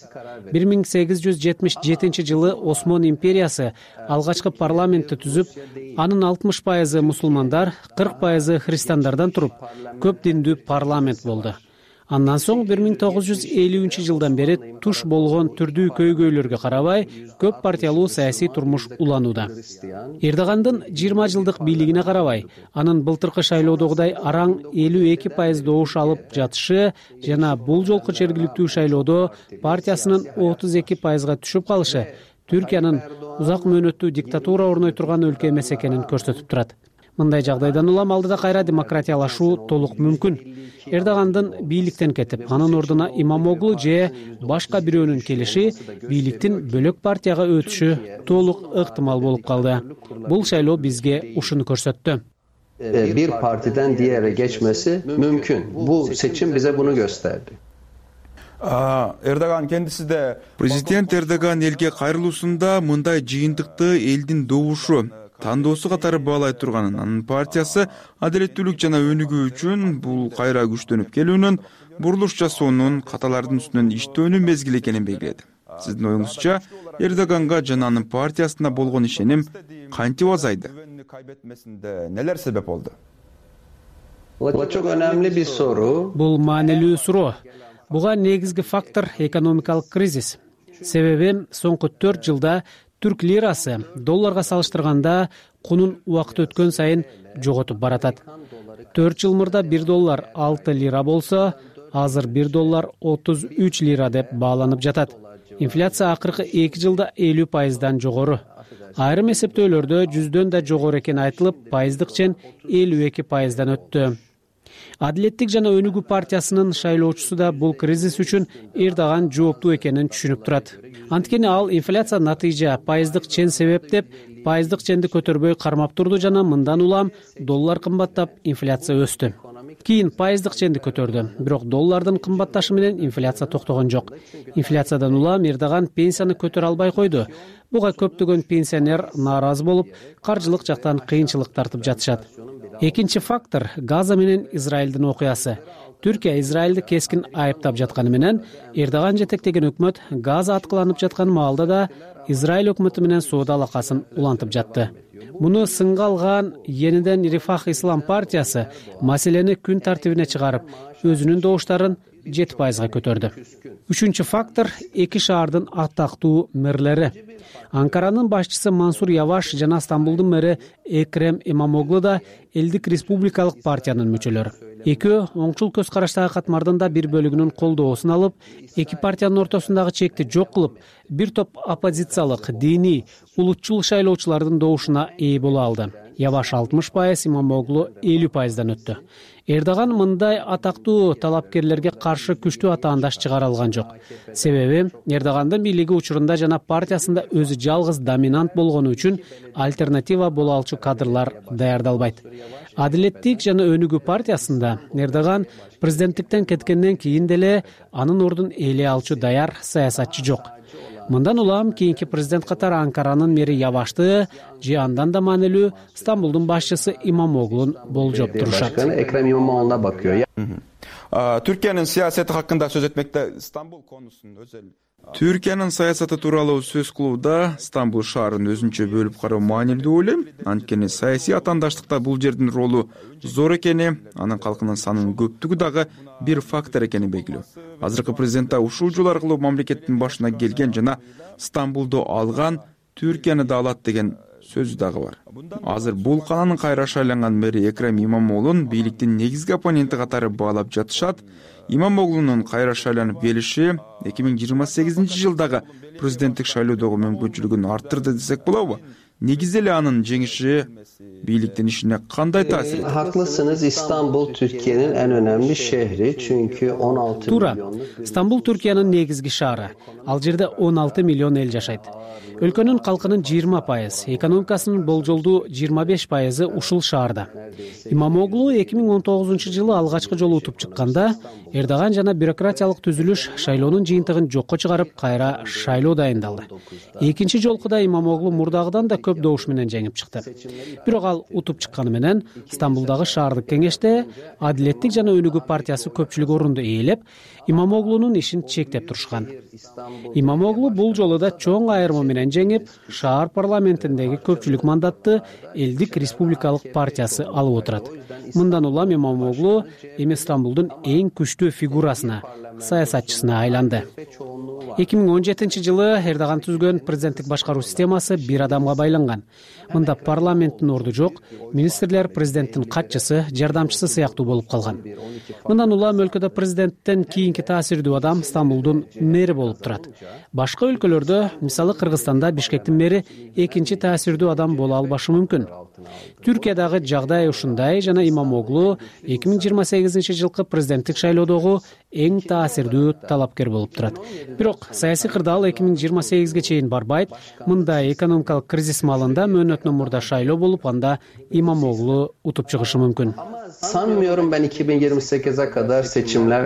1877 жылы Осман империясы алгачкы парламентти түзүп, анын 60% мусулмандар, 40% христиандардан туруп, көп диндүү парламент болду. Андан соң 1950 жылдан бери туш болгон түрдүү көйгөйлөргө карабай, көп партиялуу саясий турмуш уланууда. Эрдогандын 20 жылдык бийлигине карабай, анын былтыркы шайлоодогудай араң 52% добуш алып жатышы жана бул жолку жергиликтүү шайлоодо партиясынын 32%га түшүп калышы Түркиянын узак мөөнөттүү диктатура орной турган өлкө эмес экенин көрсөтүп турат. Мындай жагдайдан улам алдыда кайра демократиялашуу толук мүмкүн. Эрдогандын бийликтен кетип, анын ордуна Имамоглу же башка бирөөнүн келиши бийликтин бөлөк партияга өтүшү толук ыктымал болуп калды. Бул шайлоо бизге ушуну көрсөттү. Bir partiden diğere geçmesi mümkün. Bu seçim bize bunu gösterdi. Эрдоган kendisi de Президент Эрдоган элге кайрылуусунда мындай жыйынтыкты элдин добушу тандоосу катары баалай турганын, анын партиясы адилеттүүлүк жана өнүгүү үчүн бул кайра күчтөнүп келүүнүн, бурулуш жасоонун, каталардын үстүнөн иштөөнүн мезгили экенин белгиледи. Сиздин оюңузча, Эрдоганга жана анын партиясына болгон ишеним кантип азайды? Нелер себеп болду? Bu çok önemli bir soru. Бул маанилүү суроо. Буга негизги фактор экономикалык кризис. Себеби соңку 4 жылда түрк лирасы долларга салыштырганда кунун убакыт өткөн сайын жоготуп баратат. 4 жыл мурда 1 доллар 6 лира болсо, азыр 1 доллар 33 лира деп бааланып жатат. Инфляция акыркы 2 жылда 50%дан жогору. Айрым эсептөөлөрдө 100дөн да жогору экени айтылып, пайыздык чен 52%дан өттү. Адилеттик жана өнүгүү партиясынын шайлоочусу да бул кризис үчүн Эрдоган жооптуу экенин түшүнүп турат. Анткени ал инфляция натыйжа, пайыздык чен себеп деп, пайыздык ченди көтөрбөй кармап турду жана мындан улам доллар кымбаттап, инфляция өстү. Кийин пайыздык ченди көтөрдү, бирок доллардын кымбатташы менен инфляция токтогон жок. Инфляциядан улам Эрдоган пенсияны көтөрө албай койду. Буга көптөгөн пенсионер нааразы болуп, каржылык жактан кыйынчылык тартып жатышат. Экинчи фактор Газа менен Израилдин окуясы. Түркия Израилди кескин айыптап жатканы менен Эрдоган жетектеген өкмөт Газа аткыланып жаткан маалда да Израиль өкмөтү менен соода алакасын улантып жатты. Муну сынга алган Yeniden Refah Ислам партиясы маселени күн тартибине чыгарып, өзүнүн добуштарын 7%га көтөрдү. Үчүнчү фактор эки шаардын атактуу мэрлери. Анкаранын башчысы Мансур Яваш жана Стамбулдун мэри Экрем Имамоглу да Элдик Республикалык партиянын мүчөлөрү. Экөө оңчул көз караштагы катмардын да бир бөлүгүнүн колдоосун алып, эки партиянын ортосундагы чекти жок кылып, бир топ оппозициялык, диний, улутчул шайлоочулардын добушуна ээ боло алды. Яваш 60%, Имамоглу 50%дан өттү. Эрдоган мындай атактуу талапкерлерге каршы күчтүү атаандаш чыгара алган жок. Себеби Эрдогандын бийлиги учурунда жана партиясында өзү жалгыз доминант болгону үчүн альтернатива боло алчу кадрлар даярдалбайт. Адилеттик жана өнүгүү партиясында Эрдоган президенттиктен кеткенден кийин деле анын ордун ээлей алчу даяр саясатчы жок. Мындан улам кийинки президент катары Анкаранын мэри Явашты же андан да маанилүү Стамбулдун башчысы Имамоглун болжоп турушат. Ekrem İmamoğlu'na bakıyor. Түркиянын саясаты хакында сөз этмекте Стамбул конусун өзел. Түркиянын саясаты тууралуу сөз кылууда Стамбул шаарын өзүнчө бөлүп кароо маанилүү деп ойлойм. Анткени саясий атаандаштыкта бул жердин ролу зор экени, анын калкынын санынын көптүгү дагы бир фактор экени белгилүү. Азыркы президент да ушул жол аркылуу мамлекеттин башына келген жана Стамбулду алган, Түркияны да алат деген сөзү дагы бар. Азыр бул кананын кайра шайланган мэри Экрем Имамоглун бийликтин негизги оппоненти катары баалап жатышат. Имамоглунун кайра шайланып келиши 2028-жылдагы президенттик шайлоодогу мүмкүнчүлүгүн арттырды десек болобу? Негизи эле анын жеңиши бийликтин ишине кандай таасир этти? Haklısınız. İstanbul Türkiye'nin en önemli şehri. Çünkü 16 Туура. milyon. Стамбул Түркиянын негизги шаары. Ал жерде 16 миллион эл жашайт. Өлкөнүн калкынын 20%, экономикасынын болжолдуу 25% ушул шаарда. Имамоглу 2019-жылы алгачкы жолу утуп чыкканда, Эрдоган жана бюрократиялык түзүлүш шайлоонун жыйынтыгын жокко чыгарып, кайра шайлоо дайындалды. Экинчи жолкуда Имамоглу мурдагыдан да көп добуш менен жеңип чыкты. Бирок ал утуп чыкканы менен Стамбулдагы шаардык кеңеште Адилеттик жана Өнүгүү партиясы көпчүлүк орунду ээлеп, Имамоглунун ишин чектеп турушкан. Имамоглу бул жолу да чоң айырма менен жеңип, шаар парламентиндеги көпчүлүк мандатты Элдик республикалык партиясы алып отурат. Мындан улам Имамоглу эми Стамбулдун эң күчтүү фигурасына, саясатчысына айланды. 2017-жылы Эрдоган түзгөн президенттик башкаруу системасы бир адамга байланган. Мында парламенттин орду жок, министрлер президенттин катчысы, жардамчысы сыяктуу болуп калган. Мындан улам өлкөдө президенттен кийинки таасирдүү адам Стамбулдун мэри болуп турат. Башка өлкөлөрдө, мисалы Кыргызстанда Бишкектин мэри экинчи таасирдүү адам боло албашы мүмкүн. Түркиядагы жагдай ушундай жана Имамоглу 2028-жылкы президенттик шайлоодогу эң таасирдүү талапкер болуп турат. Бирок саясий кырдаал 2028-ге чейин барбайт. Мында экономикалык кризис маалында мөөнөтүнөн мурда шайлоо болуп, анда Имамоглу утуп чыгышы мүмкүн. Sanmıyorum ben 2028'e kadar seçimler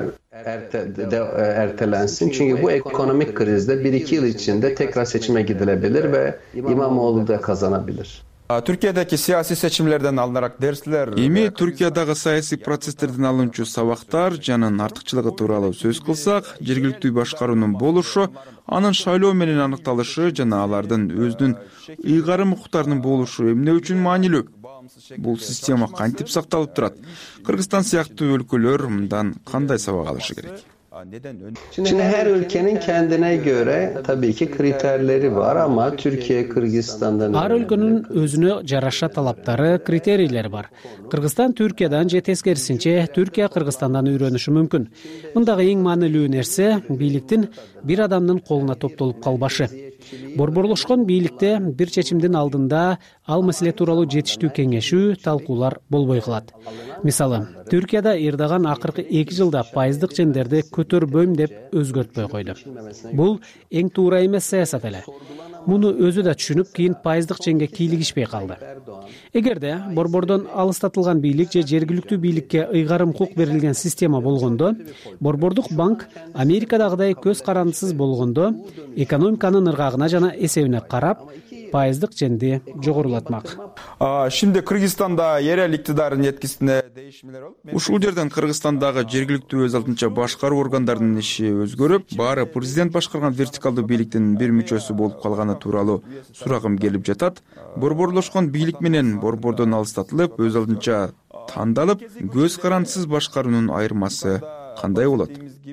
ertelensin. Çünkü bu ekonomik krizde 1-2 yıl içinde tekrar seçime gidilebilir ve İmamoğlu da kazanabilir. Түркиядagi саясий seçimlerden alınarak dersler. Эми Түркиядагы саясий процесстерден алынчу сабактар жанын артыкчылыгы тууралуу сөз кылсак, жергиликтүү башкаруунун болушу, анын шайлоо менен аныкталышы жана алардын өзүнүн ыйгарым укуктарынын болушу эмне үчүн маанилүү? Бул система кантип сакталып турат? Кыргызстан сыяктуу өлкөлөр мындан кандай сабак алышы керек? Şimdi her ülkenin kendine göre tabii ki kriterleri var ama Türkiye, Kırgızistan'dan... Ар өлкөнүн өзүнө жараша талаптары, критерийлери бар. Кыргызстан Түркиядан же тескерисинче Түркия Кыргызстандан үйрөнүшү мүмкүн. Мындагы эң маанилүү нерсе бийликтин бир адамдын колуна топтолуп калбашы. Борборлошкон бийликте бир чечимдин алдында ал маселе тууралуу жетиштүү кеңешүү, талкуулар болбой калат. Мисалы, Түркияда Эрдоган акыркы 2 жылда пайыздык чендерди көтөрбөйм деп өзгөртпөй койду. Бул эң туура эмес саясат эле. Муну өзү да түшүнүп, кийин пайыздык ченге кийлигишпей калды. Эгерде борбордон алыстатылган бийлик же жергиликтүү бийликке ыйгарым укук берилген система болгондо, борбордук банк Америкадагыдай көз карандысыз болгондо, экономиканын ыргагына жана эсебине карап, пайыздык ченди жогорулатмак. Şimdi Kırgızistan'da yerel iktidarın yetkisine değişimler olup, ушул жерден Кыргызстандагы жергиликтүү өз алдынча башкаруу органдарынын иши өзгөрүп, баары президент башкарган вертикалдуу бийликтин бир мүчөсү болуп калганы тууралуу сурагым келип жатат. Борборлошкон бийлик менен борбордон алыстатылып, өз алдынча тандалып, көз карандысыз башкаруунун айырмасы кандай болот?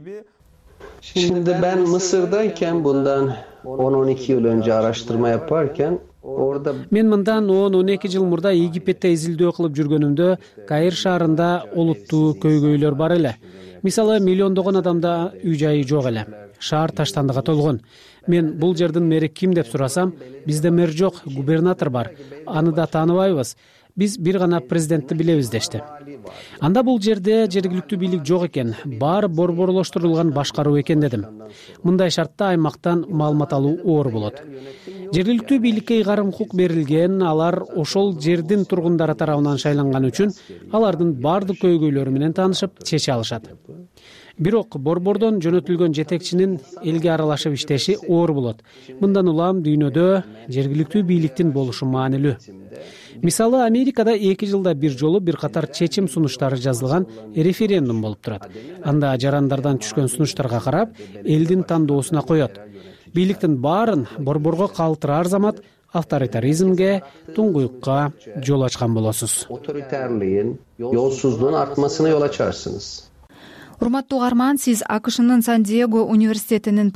Şimdi ben Mısır'dayken bundan 10-12 yıl önce araştırma yaparken orada... Мен мындан 10-12 жыл мурда Египетте изилдөө кылып жүргөнүмдө Каир шаарында олуттуу көйгөйлөр бар эле. Мисалы, миллиондогон адамда үй жайы жок эле. Шаар таштандыга толгон. Мен бул жердин мэри ким деп сурасам, бизде мэр жок, губернатор бар. Аны да тааныбайбыз. Биз бир гана президентти билебиз дешти. Анда бул жерде жергиликтүү бийлик жок экен, баары борборлоштурулган башкаруу экен дедим. Мындай шартта аймактан маалымат алуу оор болот. Жергиликтүү бийликке ыйгарым укук берилген, алар ошол жердин тургундары тарабынан шайланган үчүн алардын баардык көйгөйлөрү менен таанышып, чече алышат. Бирок борбордон жөнөтүлгөн жетекчинин элге аралашып иштеши оор болот. Мындан улам дүйнөдө жергиликтүү бийликтин болушу маанилүү. Мисалы, Америкада 2 жылда бир жолу бир катар чечим сунуштары жазылган референдум болуп турат. Анда жарандардан түшкөн сунуштарга карап, элдин тандоосуна коет. Бийликтин баарын борборго калтыраар замат авторитаризмге, туңгуюкка жол ачкан болосуз. Otoriterliğin, yolsuzluğun artmasına yol açarsınız. Урматтуу угарман, сиз АКШнын Сан-Диего университетинин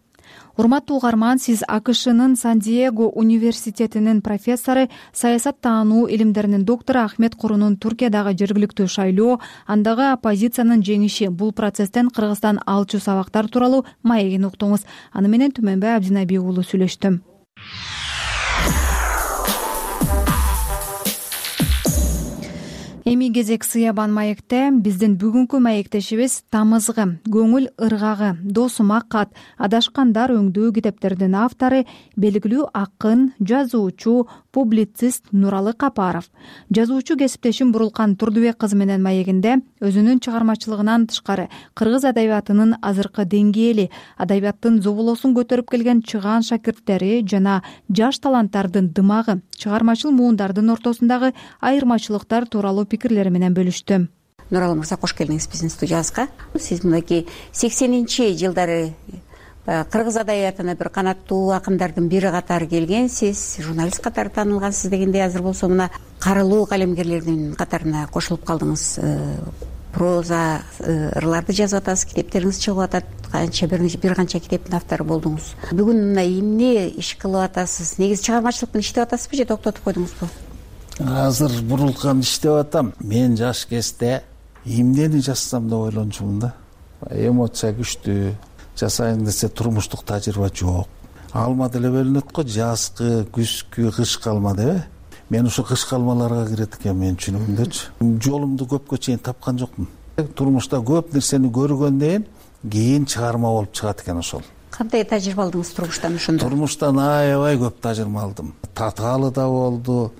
профессору, саясаттануу илимдеринин доктору Ахмет Курунун Туркиядагы жергиликтүү шайлоо, андагы оппозициянын жеңиши, бул процесстен Кыргызстан алчу сабактар тууралуу маегин уктуңуз. Аны менен Түмөнбай Абдинабий уулу сүйлөштүм. Эми кезек Сыябан маекте. Биздин бүгүнкү маектешибиз Тамызгы, Көңүл ыргагы, Досума кат, Адашкандар өңдүү китептердин автору, белгилүү акын, жазуучу, публицист Нуралы Капаров. Жазуучу кесиптешим Бурулкан Турдубек кызы менен маегинде өзүнүн чыгармачылыгынан тышкары кыргыз адабиятынын азыркы деңгээли, адабияттын зоболосун көтөрүп келген чыгаан шакирттери жана жаш таланттардын дымагы, чыгармачыл муундардын ортосундагы айырмачылыктар тууралуу пикирлери менен бөлүштү. Нуралы мырза, кош келдиңиз биздин студиябызга. Сиз мынакей 80-жылдары кыргыз адабиятына бир канаттуу акындардын бири катары келгенсиз, журналист катары таанылгансыз дегендей, азыр болсо мына карылуу калемгерлердин катарына кошулуп калдыңыз. Проза ырларды жазып атасыз, китептериңиз чыгып атат, бир канча китептин автору болдуңуз. Бүгүн мына эмне иш кылып атасыз? Негизи чыгармачылык менен иштеп атасызбы же токтотуп койдуңузбу? Азыр Бурулкан иштеп атам. Мен жаш кезде эмнени жазсам деп ойлончумун да. Эмоция күчтүү, жасайын десе турмуштук тажрыйба жок. Алма деле бөлүнөт го, жазкы, күзкү, кышкы алма деп. Мен ушу кышкы алмаларга кирет экен менин түшүнүгүмдөчү. Жолумду көпкө чейин тапкан жокмун. Турмушта көп нерсени көргөндөн кийин чыгарма болуп чыгат экен ошол. Кандай тажрыйба алдыңыз турмуштан ошондо? Турмуштан аябай көп тажрыйба алдым. Татаалы да болду,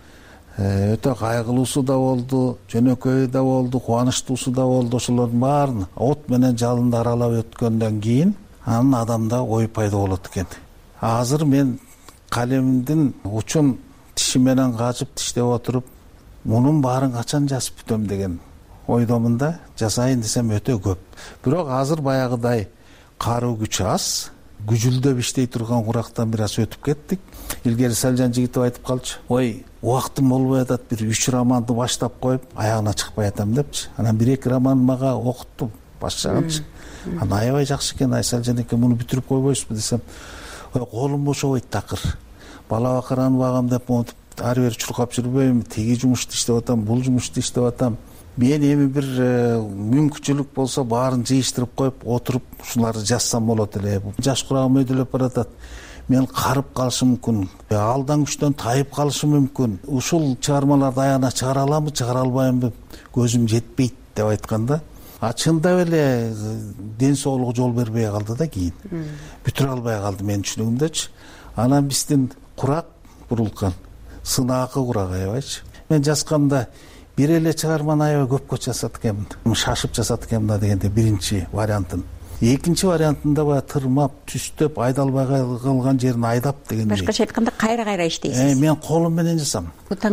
өтө кайгылуусу да болду, жөнөкөй да болду, кубанычтуусу да болду. Ошолордун баарын от менен жалынды аралап өткөндөн кийин анын адамда ой пайда болот экен. Азыр мен калемдин учун тиши менен качып тиштеп отуруп, мунун баарын качан жазып бүтөм деген ойдомун да. Жасайын десем өтө көп. Бирок азыр баягыдай каруу күч аз, күжүлдөп иштей турган курактан бир аз өтүп кеттик. Илгери Салжан Жигитов айтып калчу: "Ой, убактым болбой атат, бир 3 романды баштап коюп, аягына чыкпай атам" депчи. Анан 1-2 роман мага окутту баштаганчы. Анан аябай жакшы экен, ай Салжан эке, муну бүтүрүп койбойсузбу десем, "Ой, колум бошобойт такыр. Бала бакыраны багам деп монтип ары бери чуркап жүрбөйм, тиги жумушту иштеп атам, бул жумушту иштеп атам. Мен эми бир мүмкүнчүлүк болсо баарын жыйыштырып коюп, отуруп ушуларды жазсам болот эле. Жаш курагым өйдөлөп баратат. Мен карып калышым мүмкүн, алдан күчтөн тайып калышым мүмкүн. Ушул чыгармаларды аягына чыгара аламбы, чыгара албаймбы, көзүм жетпейт" деп айтканда, чындап эле ден соолугу жол бербей калды да кийин. Бүтүрө албай калды менин түшүнүгүмдөчү. Анан биздин курак Бурулкан, сынаакы курак аябайчы. Мен жазганда бир эле чыгарманы аябай көпкө жазат экенмин. Шашып жазат экенмин да дегенде биринчи вариантын. Экинчи вариантында баягы тырмап, түстөп, айдалбай калган жерин айдап дегендей. Башкача айтканда кайра иштейсиз. Мен колум менен жазам.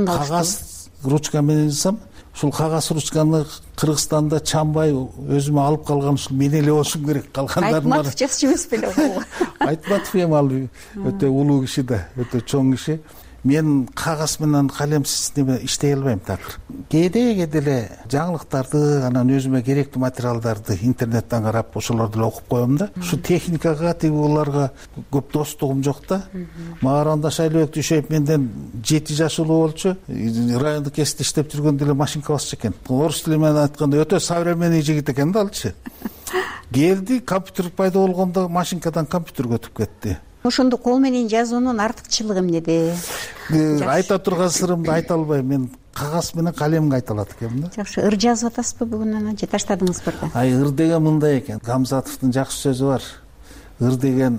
Кагаз ручка менен жазам. Ушул кагаз ручканы Кыргызстанда чанбай өзүмө алып калган ушул мен эле болушум керек. Калгандарын бар. Айтматов жазчу эмес беле? Айтматов эми ал өтө улуу киши да, өтө чоң киши. Мен кагаз менен калемсиз иштей албайм такыр. Кээде эле жаңылыктарды, анан өзүмө керектүү материалдарды интернеттен карап, ошолорду эле окуп коем да. Ушу техникага, тигиларга көп достугум жок да. Мааранда Шайлообек Дүйшөев менден 7 жаш улуу болчу. Райондук кесипте иштеп жүргөндө эле машинка басчу экен. Орус тили менен айтканда өтө современный жигит экен да алчы. Келди, компьютер пайда болгондо машинкадан компьютерге өтүп кетти. Ошондо кол менен жазуунун артыкчылыгы эмнеде? Айта турган сырымды айта албайм. Мен кагаз менен калемге айта алат экенмин да. Жакшы, ыр жазып атасызбы бүгүн анан же таштадыңызбы? Ыр деген мындай экен. Гамзатовдун жакшы сөзү бар. Ыр деген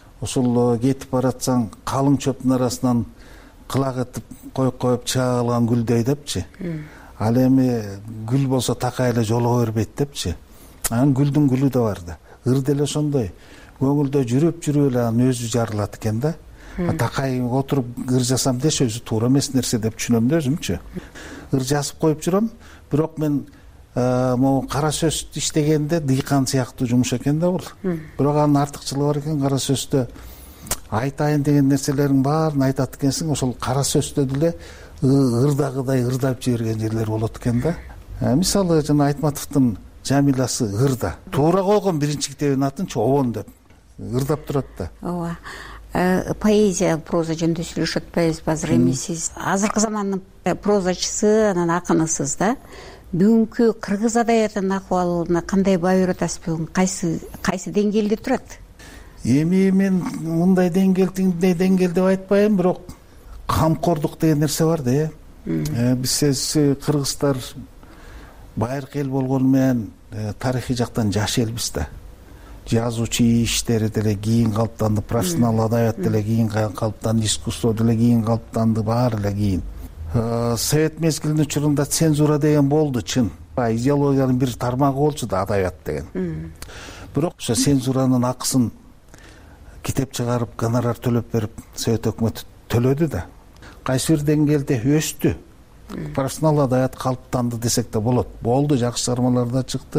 ушул кетип баратсаң калың чөптүн арасынан кылак этип коюп чыга калган гүлдөй депчи. Ал эми гүл болсо такай эле жолуга бербейт депчи. анан гүлдүн гүлү да бар да. Ыр деле ошондой көңүлдө жүрүп эле анын өзү жарылат экен да. Такай отуруп ыр жасам десе өзү туура эмес нерсе деп түшүнөм да өзүмчү. Ыр жазып коюп жүрөм, бирок мен могу кара сөз иштегенде дыйкан сыяктуу жумуш экен да бул. Бирок анын артыкчылыгы бар экен, кара сөздө айтайын деген нерселерин баарын айтат экенсиң, ошол кара сөздө деле ырдагыдай ырдап жиберген жерлер болот экен да. Мисалы жана Айтматовдун Жамиласы ырда. Туура койгон биринчи китебинин атын Обон деп ырдап турат да. Ооба. Поэзия, проза жөнүндө сүйлөшүп атпайбызбы азыр? Эми сиз азыркы замандын прозачысы, анан акынысыз да. Бүгүнкү кыргыз адабиятынын акыбалына кандай баа берип атасыз? Кайсы деңгээлде турат? Эми мен мындай деңгээл деп айтпайм, бирок камкордук деген нерсе бар да. Биз кыргыздар байыркы эл болгону менен тарыхый жактан жаш элбиз да. Жазуучу иштери деле кийин калыптанды, профессионал адабият деле кийин калыптанды, искусство деле кийин калыптанды, баары эле кийин. Совет мезгилинин учурунда цензура деген болду, чын. Идеологиянын бир тармагы болчу да адабият деген. Бирок ошо цензуранын акысын китеп чыгарып, гонорар төлөп берип, Совет өкмөтү төлөдү да. Кайсы бир деңгээлде өстү. Профессионал адабият калыптанды десек да болот. Болду, жакшы чыгармалар да чыкты.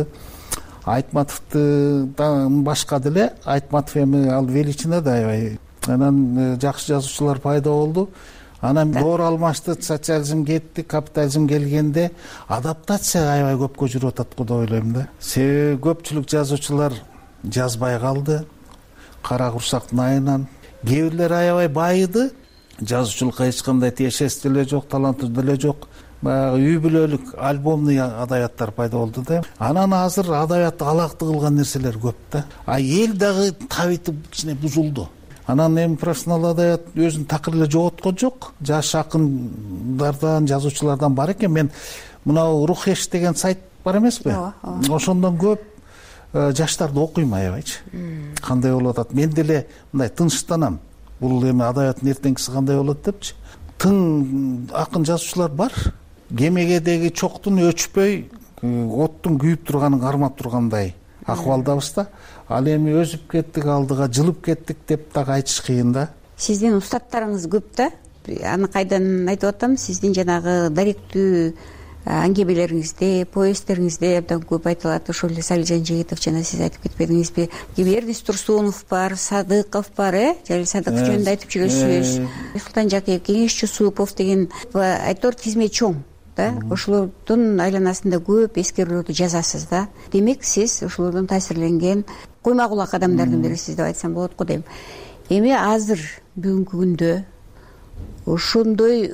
Айтматовдун башка деле, Айтматов эми ал величина да аябай. Анан жакшы жазуучулар пайда болду. Анан доор алмашты, социализм кетти, капитализм келгенде адаптация аябай көпкө жүрүп атат го деп ойлойм да. Себеби көпчүлүк жазуучулар жазбай калды. Кара курсактын айынан. Кээ бирлери аябай байыды. Жазуучулукка эч кандай тиешеси деле жок, таланты деле жок. Баягы үй бүлөлүк альбомный адабияттар пайда болду да. Анан азыр адабиятты алакты кылган нерселер көп да. Эл дагы табиты кичине бузулду. Анан эми профессионал адабият өзүн такыр эле жоготкон жок. Жаш акындардан, жазуучулардан бар экен. Мен мынау Рухеш деген сайт бар эмеспи? Ошондон көп жаштарды окуйм аябайчы. Кандай болуп атат? Мен деле мындай тынчтанам. Бул эми адабияттын эртеңкиси кандай болот депчи. Тың акын жазуучулар бар. Кемегедеги чоктун өчпөй, оттун күйүп турганын кармап тургандай акыбалдабыз да. Ал эми өзүп кеттик, алдыга жылып кеттик деп так айтыш кыйын да. Сиздин устаттарыңыз көп да. Аны кайдан айтып атам? Сиздин жанагы даректүү аңгемелериңизде, повесттериңизде абдан көп айтылат. Ошол эле Салижан Жигитов жана сиз айтып кетпедиңизби? Эрдис Турсунов бар, Садыков бар, Жалил Садыков жөнүндө айтып жүрөсүз. Султан Жакиев, Кеңеш Жусупов деген айтор тизме чоң да. Ошолордун айланасында көп эскерүүлөрдү жазасыз да. Демек сиз ошолордон таасирленген койма кулак адамдардын бирисиз деп айтсам болот го дейм. Эми азыр бүгүнкү күндө ошондой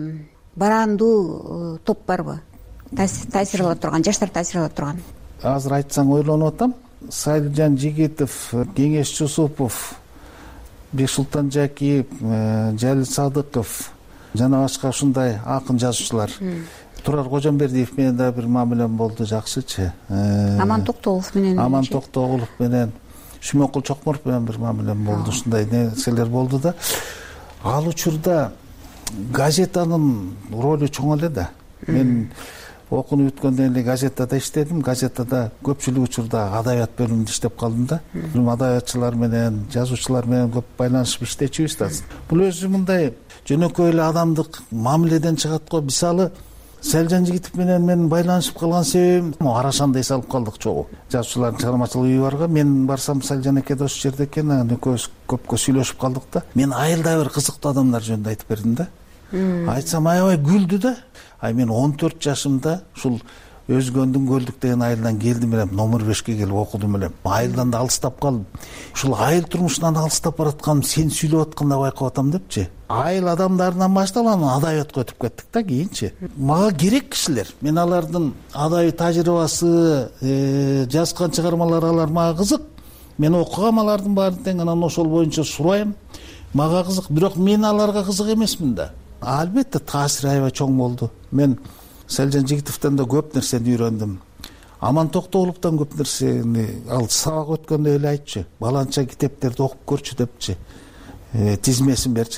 барандуу топ барбы? Таасир ала турган, жаштар таасир ала турган. Азыр айтсаң ойлонуп атам. Салижан Жигитов, Кеңеш Жусупов, Бексултан Жакиев, Жалил Садыков жана башка ушундай акын жазуучулар. Турар Кожомбердиев менен да бир мамилем болду, жакшычы. Аман Токтогулов менен. Аман Токтогулов менен, Шүмөкул Чокморов менен бир мамилем болду. Ушундай нерселер болду да. Ал учурда газетанын ролу чоң эле да. Мен окууну бүткөндөн эле газетада иштедим. Газетада көпчүлүк учурда адабият бөлүмүндө иштеп калдым да. Адабиятчылар менен, жазуучулар менен көп байланышып иштечүбүз да. Бул өзү мындай жөнөкөй эле адамдык мамиледен чыгат го. Мисалы, Салижан Жигитов менен мен байланышып калган себебим Арашандай салып калдык чогуу. Жазуучулардын чыгармачылык үйү барга, мен барсам Салижан эке ошол жерде экен, экөөбүз көпкө сүйлөшүп калдык да. Мен айылда бир кызыктуу адамдар жөнүндө айтып бердим да. Айтсам аябай күлдү да. Мен 14 жашымда ушул Өзгөндүн Көлдүк деген айылдан келдим элем, номер 5-ке келип окудум элем. Айылдан да алыстап калдым. Ушул айыл турмушунан алыстап баратканым сен сүйлөп атканда байкап атам депчи. Айыл адамдарынан башталып анан адабиятка өтүп кеттик да кийинчи. Мага керек кишилер. Мен алардын адабий тажрыйбасы, жазган чыгармалары алар мага кызык. Мен окугам алардын баарын тең, анан ошол боюнча сурайм. Мага кызык, бирок мен аларга кызык эмесмин да. Албетте таасир аябай чоң болду. Мен Салижан Жигитовдон да көп нерсени үйрөндүм. Аман Токтогуловдон көп нерсени, ал сабак өткөндө эле айтчу. Баланча китептерди окуп көрчү депчи. Тизмесин берчи да.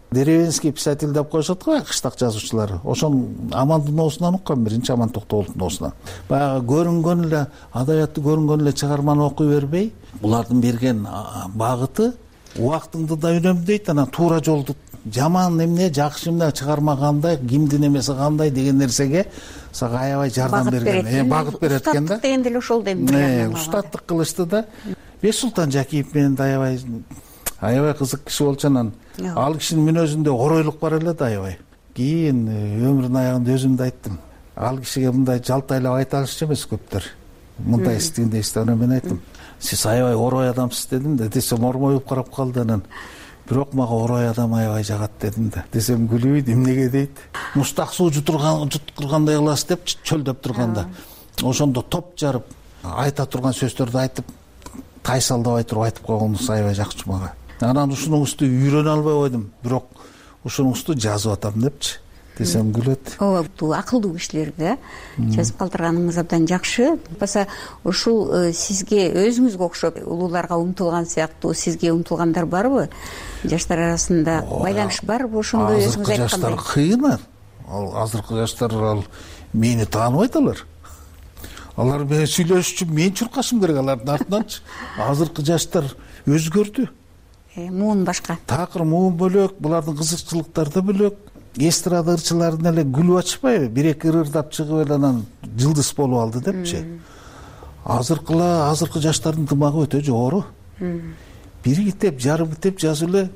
деревенский писатель деп коюшат го, кыштак жазуучулар. Ошон Амандын оосунан уккан, биринчи Аман Токтогулдун оосунан. Баягы көрүнгөн эле адабиятты көрүнгөн эле чыгарманы окуй бербей, булардын берген багыты убактыңды да үнөмдөйт, анан туура жолду жаман эмне, жакшы эмне, чыгарма кандай, кимдин эмеси кандай деген нерсеге сага аябай жардам берген, багыт берет экен да. Устаттык дегенде эле ошол дейм. Устаттык кылышты да. Бешсултан Жакиев менен да аябай кызык киши болчу. Анан ал кишинин мүнөзүндө оройлук бар эле да аябай. Кийин өмүрүнүн аягында өзүм да айттым. Ал кишиге мындай жалтайлап айта алышчу эмес көптөр. Мындай истегенде истегенде мен айттым. Сиз аябай орой адамсыз дедим да. Десем ормоюп карап калды. Анан бирок мага орой адам аябай жагат дедим да. Десем күлүбүйт, эмнеге дейт. Муштак суу жуткургандай кыласыз деп чөлдөп турганда. Ошондо топ жарып айта турган сөздөрдү айтып, тайсалдабай туруп айтып койгонуңуз аябай жакчу мага. Анан ушунуңузду үйрөнө албай койдум, бирок ушунуңузду жазып атам депчи. Десем күлөт. Ооба, акылдуу кишилерди жазып калтырганыңыз абдан жакшы. Баса ушул сизге өзүңүзгө окшоп улууларга умтулган сыяктуу сизге умтулгандар барбы? Жаштар арасында байланыш барбы ошондой өзүңүз айткандай? Жаштар кыйын. Азыркы жаштар ал мени тааныбайт алар. Алар менен сүйлөшүш үчүн мен чуркашым керек алардын артынанчы. Азыркы жаштар өзгөрдү. Муун башка. Такыр муун бөлөк, булардын кызыкчылыктары да бөлөк. Эстрада ырчыларын эле күлүп ачпайбы, бир-эки ырдап чыгып эле анан жылдыз болуп алды депчи. Азыркы жаштардын дымагы өтө жогору. Бир китеп, жарым китеп жазып эле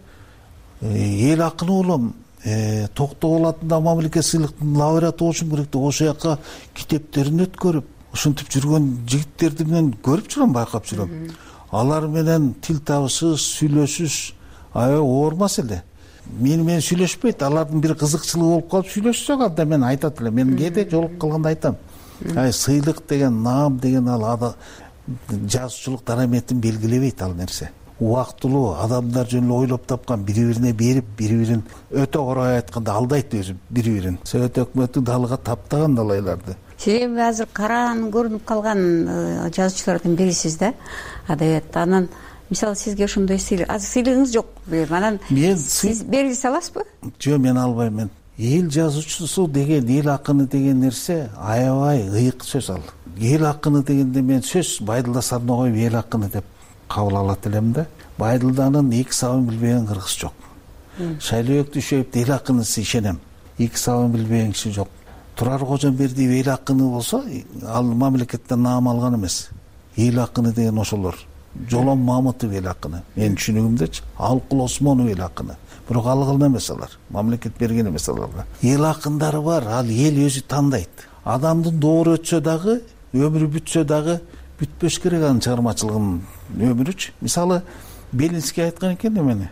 эл акыны болом, Токтогул атында мамлекет сыйлыктын лауреаты болушум керек деп ошол жака китептерин өткөрүп, ушинтип жүргөн жигиттерди мен көрүп жүрөм, байкап жүрөм. Алар менен тил табышыш, сүйлөшүш аябай оор маселе. Мен сүйлөшпөйт, алардын бир кызыкчылыгы болуп калып сүйлөшсөк, анда мен айтат элем. Мен кээде жолугуп калганда айтам. Сыйлык деген, наам деген ал жазуучулук дараметин белгилебейт ал нерсе. Убактылуу адамдар жөнүндө ойлоп тапкан, бири-бирине берип, бири-бирин өтө орой айтканда алдайт өзү бири-бирин. Совет өкмөтү далга таптаган далайларды. Сиз азыр караан көрүнүп калган жазуучулардын бирисиз да, адабиятта. Анан мисалы сизге ошондой сыйлыгыңыз жок. Анан сиз бере аласызбы? Жок, мен албайм. Эл жазуучусу деген, эл акыны деген нерсе аябай ыйык сөз ал. Эл акыны дегенде мен сөз Байдылда Сарногоев эл акыны деп кабыл алат элем да. Байдылданын эки сабын билбеген кыргыз жок. Шайлообек Дүйшөев эл акынысы ишенем. Эки сабын билбеген киши жок. Турар Кожомбердиев эл акыны болсо, ал мамлекеттен наам алган эмес. Эл акыны деген ошолор. Жолом Мамытов эл акыны. Мен түшүнүгүмдөчү, Алкул Осмонов эл акыны. Бирок алган эмес алар. Мамлекет берген эмес аларга. Эл акындары бар, ал эл өзү тандайт. Адамдын доору өтсө дагы, өмүрү бүтсө дагы бүтпөш керек анын чыгармачылыгынын өмүрүчү. Мисалы Белинский айткан экен эмени.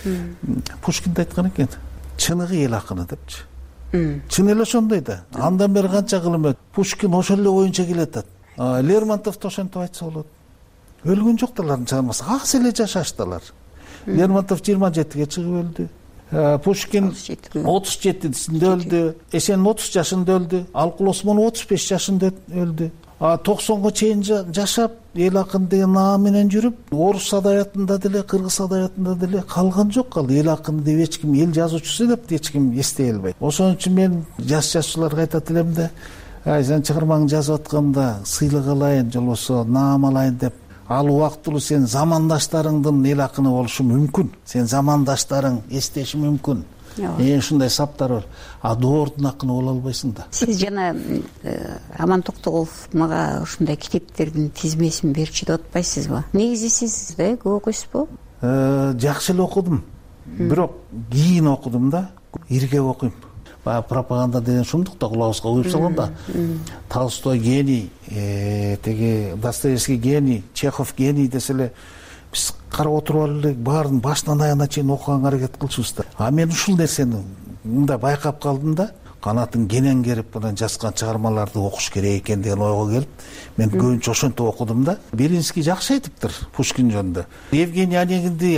Пушкин айткан экен. Чыныгы эл акыны депчи. Чын эле ошондой да. Андан бери канча кылым өтүп, Пушкин ошол эле боюнча келатат. Лермонтов да ошентип айтса болот. Өлгөн жок алардын чыгармасы. Акс эле жашаштылар. Лермонтов 27-ге чыгып өлдү. Пушкин 37-синде өлдү. Эсен 30 жашында өлдү. Алкул Осмонов 35 жашында өлдү. 90-га чейин жашап, эл акын деген наам менен жүрүп, орус адабиятында деле, кыргыз адабиятында деле калган жок. Ал эл акыны деп эч ким, эл жазуучусу деп эч ким эстей албайт. Ошон үчүн мен жазуучуларга айтат элем да, сен чыгармаңды жазып атканда сыйлык алайын, жолбосо наам алайын деп, ал убактылуу сен замандаштарыңдын эл акыны болушу мүмкүн. Сен замандаштарың эстеши мүмкүн. Ушундай саптар бар. Доордун акыны боло албайсың да. Сиз жана Аман Токтогулов мага ушундай китептердин тизмесин берчү деп атпайсызбы? Негизи сиз да көп окуйсузбу? Жакшы эле окудум. Бирок кийин окудум да. Иргеп окуйм. Баягы пропаганда деген шумдук да кулабызга уюп салган да. Толстой гений, теги Достоевский гений, Чехов гений деселе биз карап отуруп элек баарын башынан аягына чейин окуганга аракет кылчубуз да. Мен ушул нерсени мындай байкап калдым да. Канатын кенен керип анан жазган чыгармаларды окуш керек экен деген ойго келип, мен көбүнчө ошентип окудум да. Белинский жакшы айтыптыр Пушкин жөнүндө. Евгений Онегинди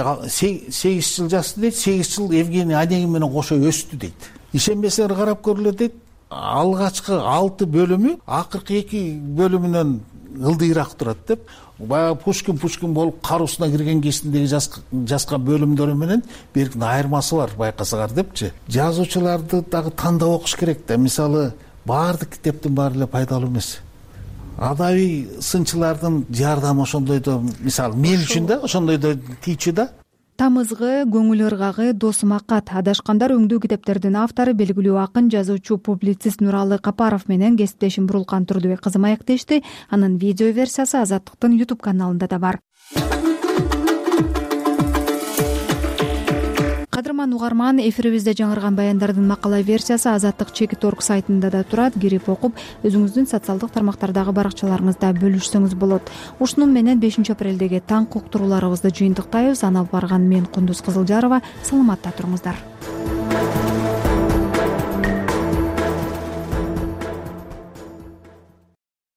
8 жыл жасты дейт, 8 жыл Евгений Онегин менен кошо өстү дейт. Ишенбесеңер карап көрүлө дейт. Алгачкы 6 бөлүмү акыркы 2 бөлүмүнөн ылдыйраак турат деп баягы Пушкин болуп кароосуна кирген кезиндеги жазган бөлүмдөрү менен беркинин айырмасы бар байкасаңар депчи. Жазуучуларды дагы тандап окуш керек да. Мисалы баардык китептин баары эле пайдалуу эмес. Адабий сынчылардын жардамы ошондой да, мисалы мен үчүн да ошондой да тийчү да. Тамызгы, көңүл ыргагы, досумакат адашкандар өңдүү китептердин автору белгилүү акын, жазуучу, публицист Нуралы Капаров менен кесиптешим Бурулкан Турдубек кызы маектешти. Анын видео версиясы Азаттыктын YouTube каналында да бар. Кадырман угарман, эфирибизде жаңырган баяндардын макала версиясы Азаттык Чекит.org сайтында да турат. Кирип окуп, өзүңүздүн социалдык тармактардагы баракчаларыңызда бөлүшсөңүз болот. Ушунун менен 5 апрелдеги таң уктурууларыбызды жыйынтыктайбыз. Аны алып барган мен Кундуз Кызылжарова. Саламатта туруңуздар.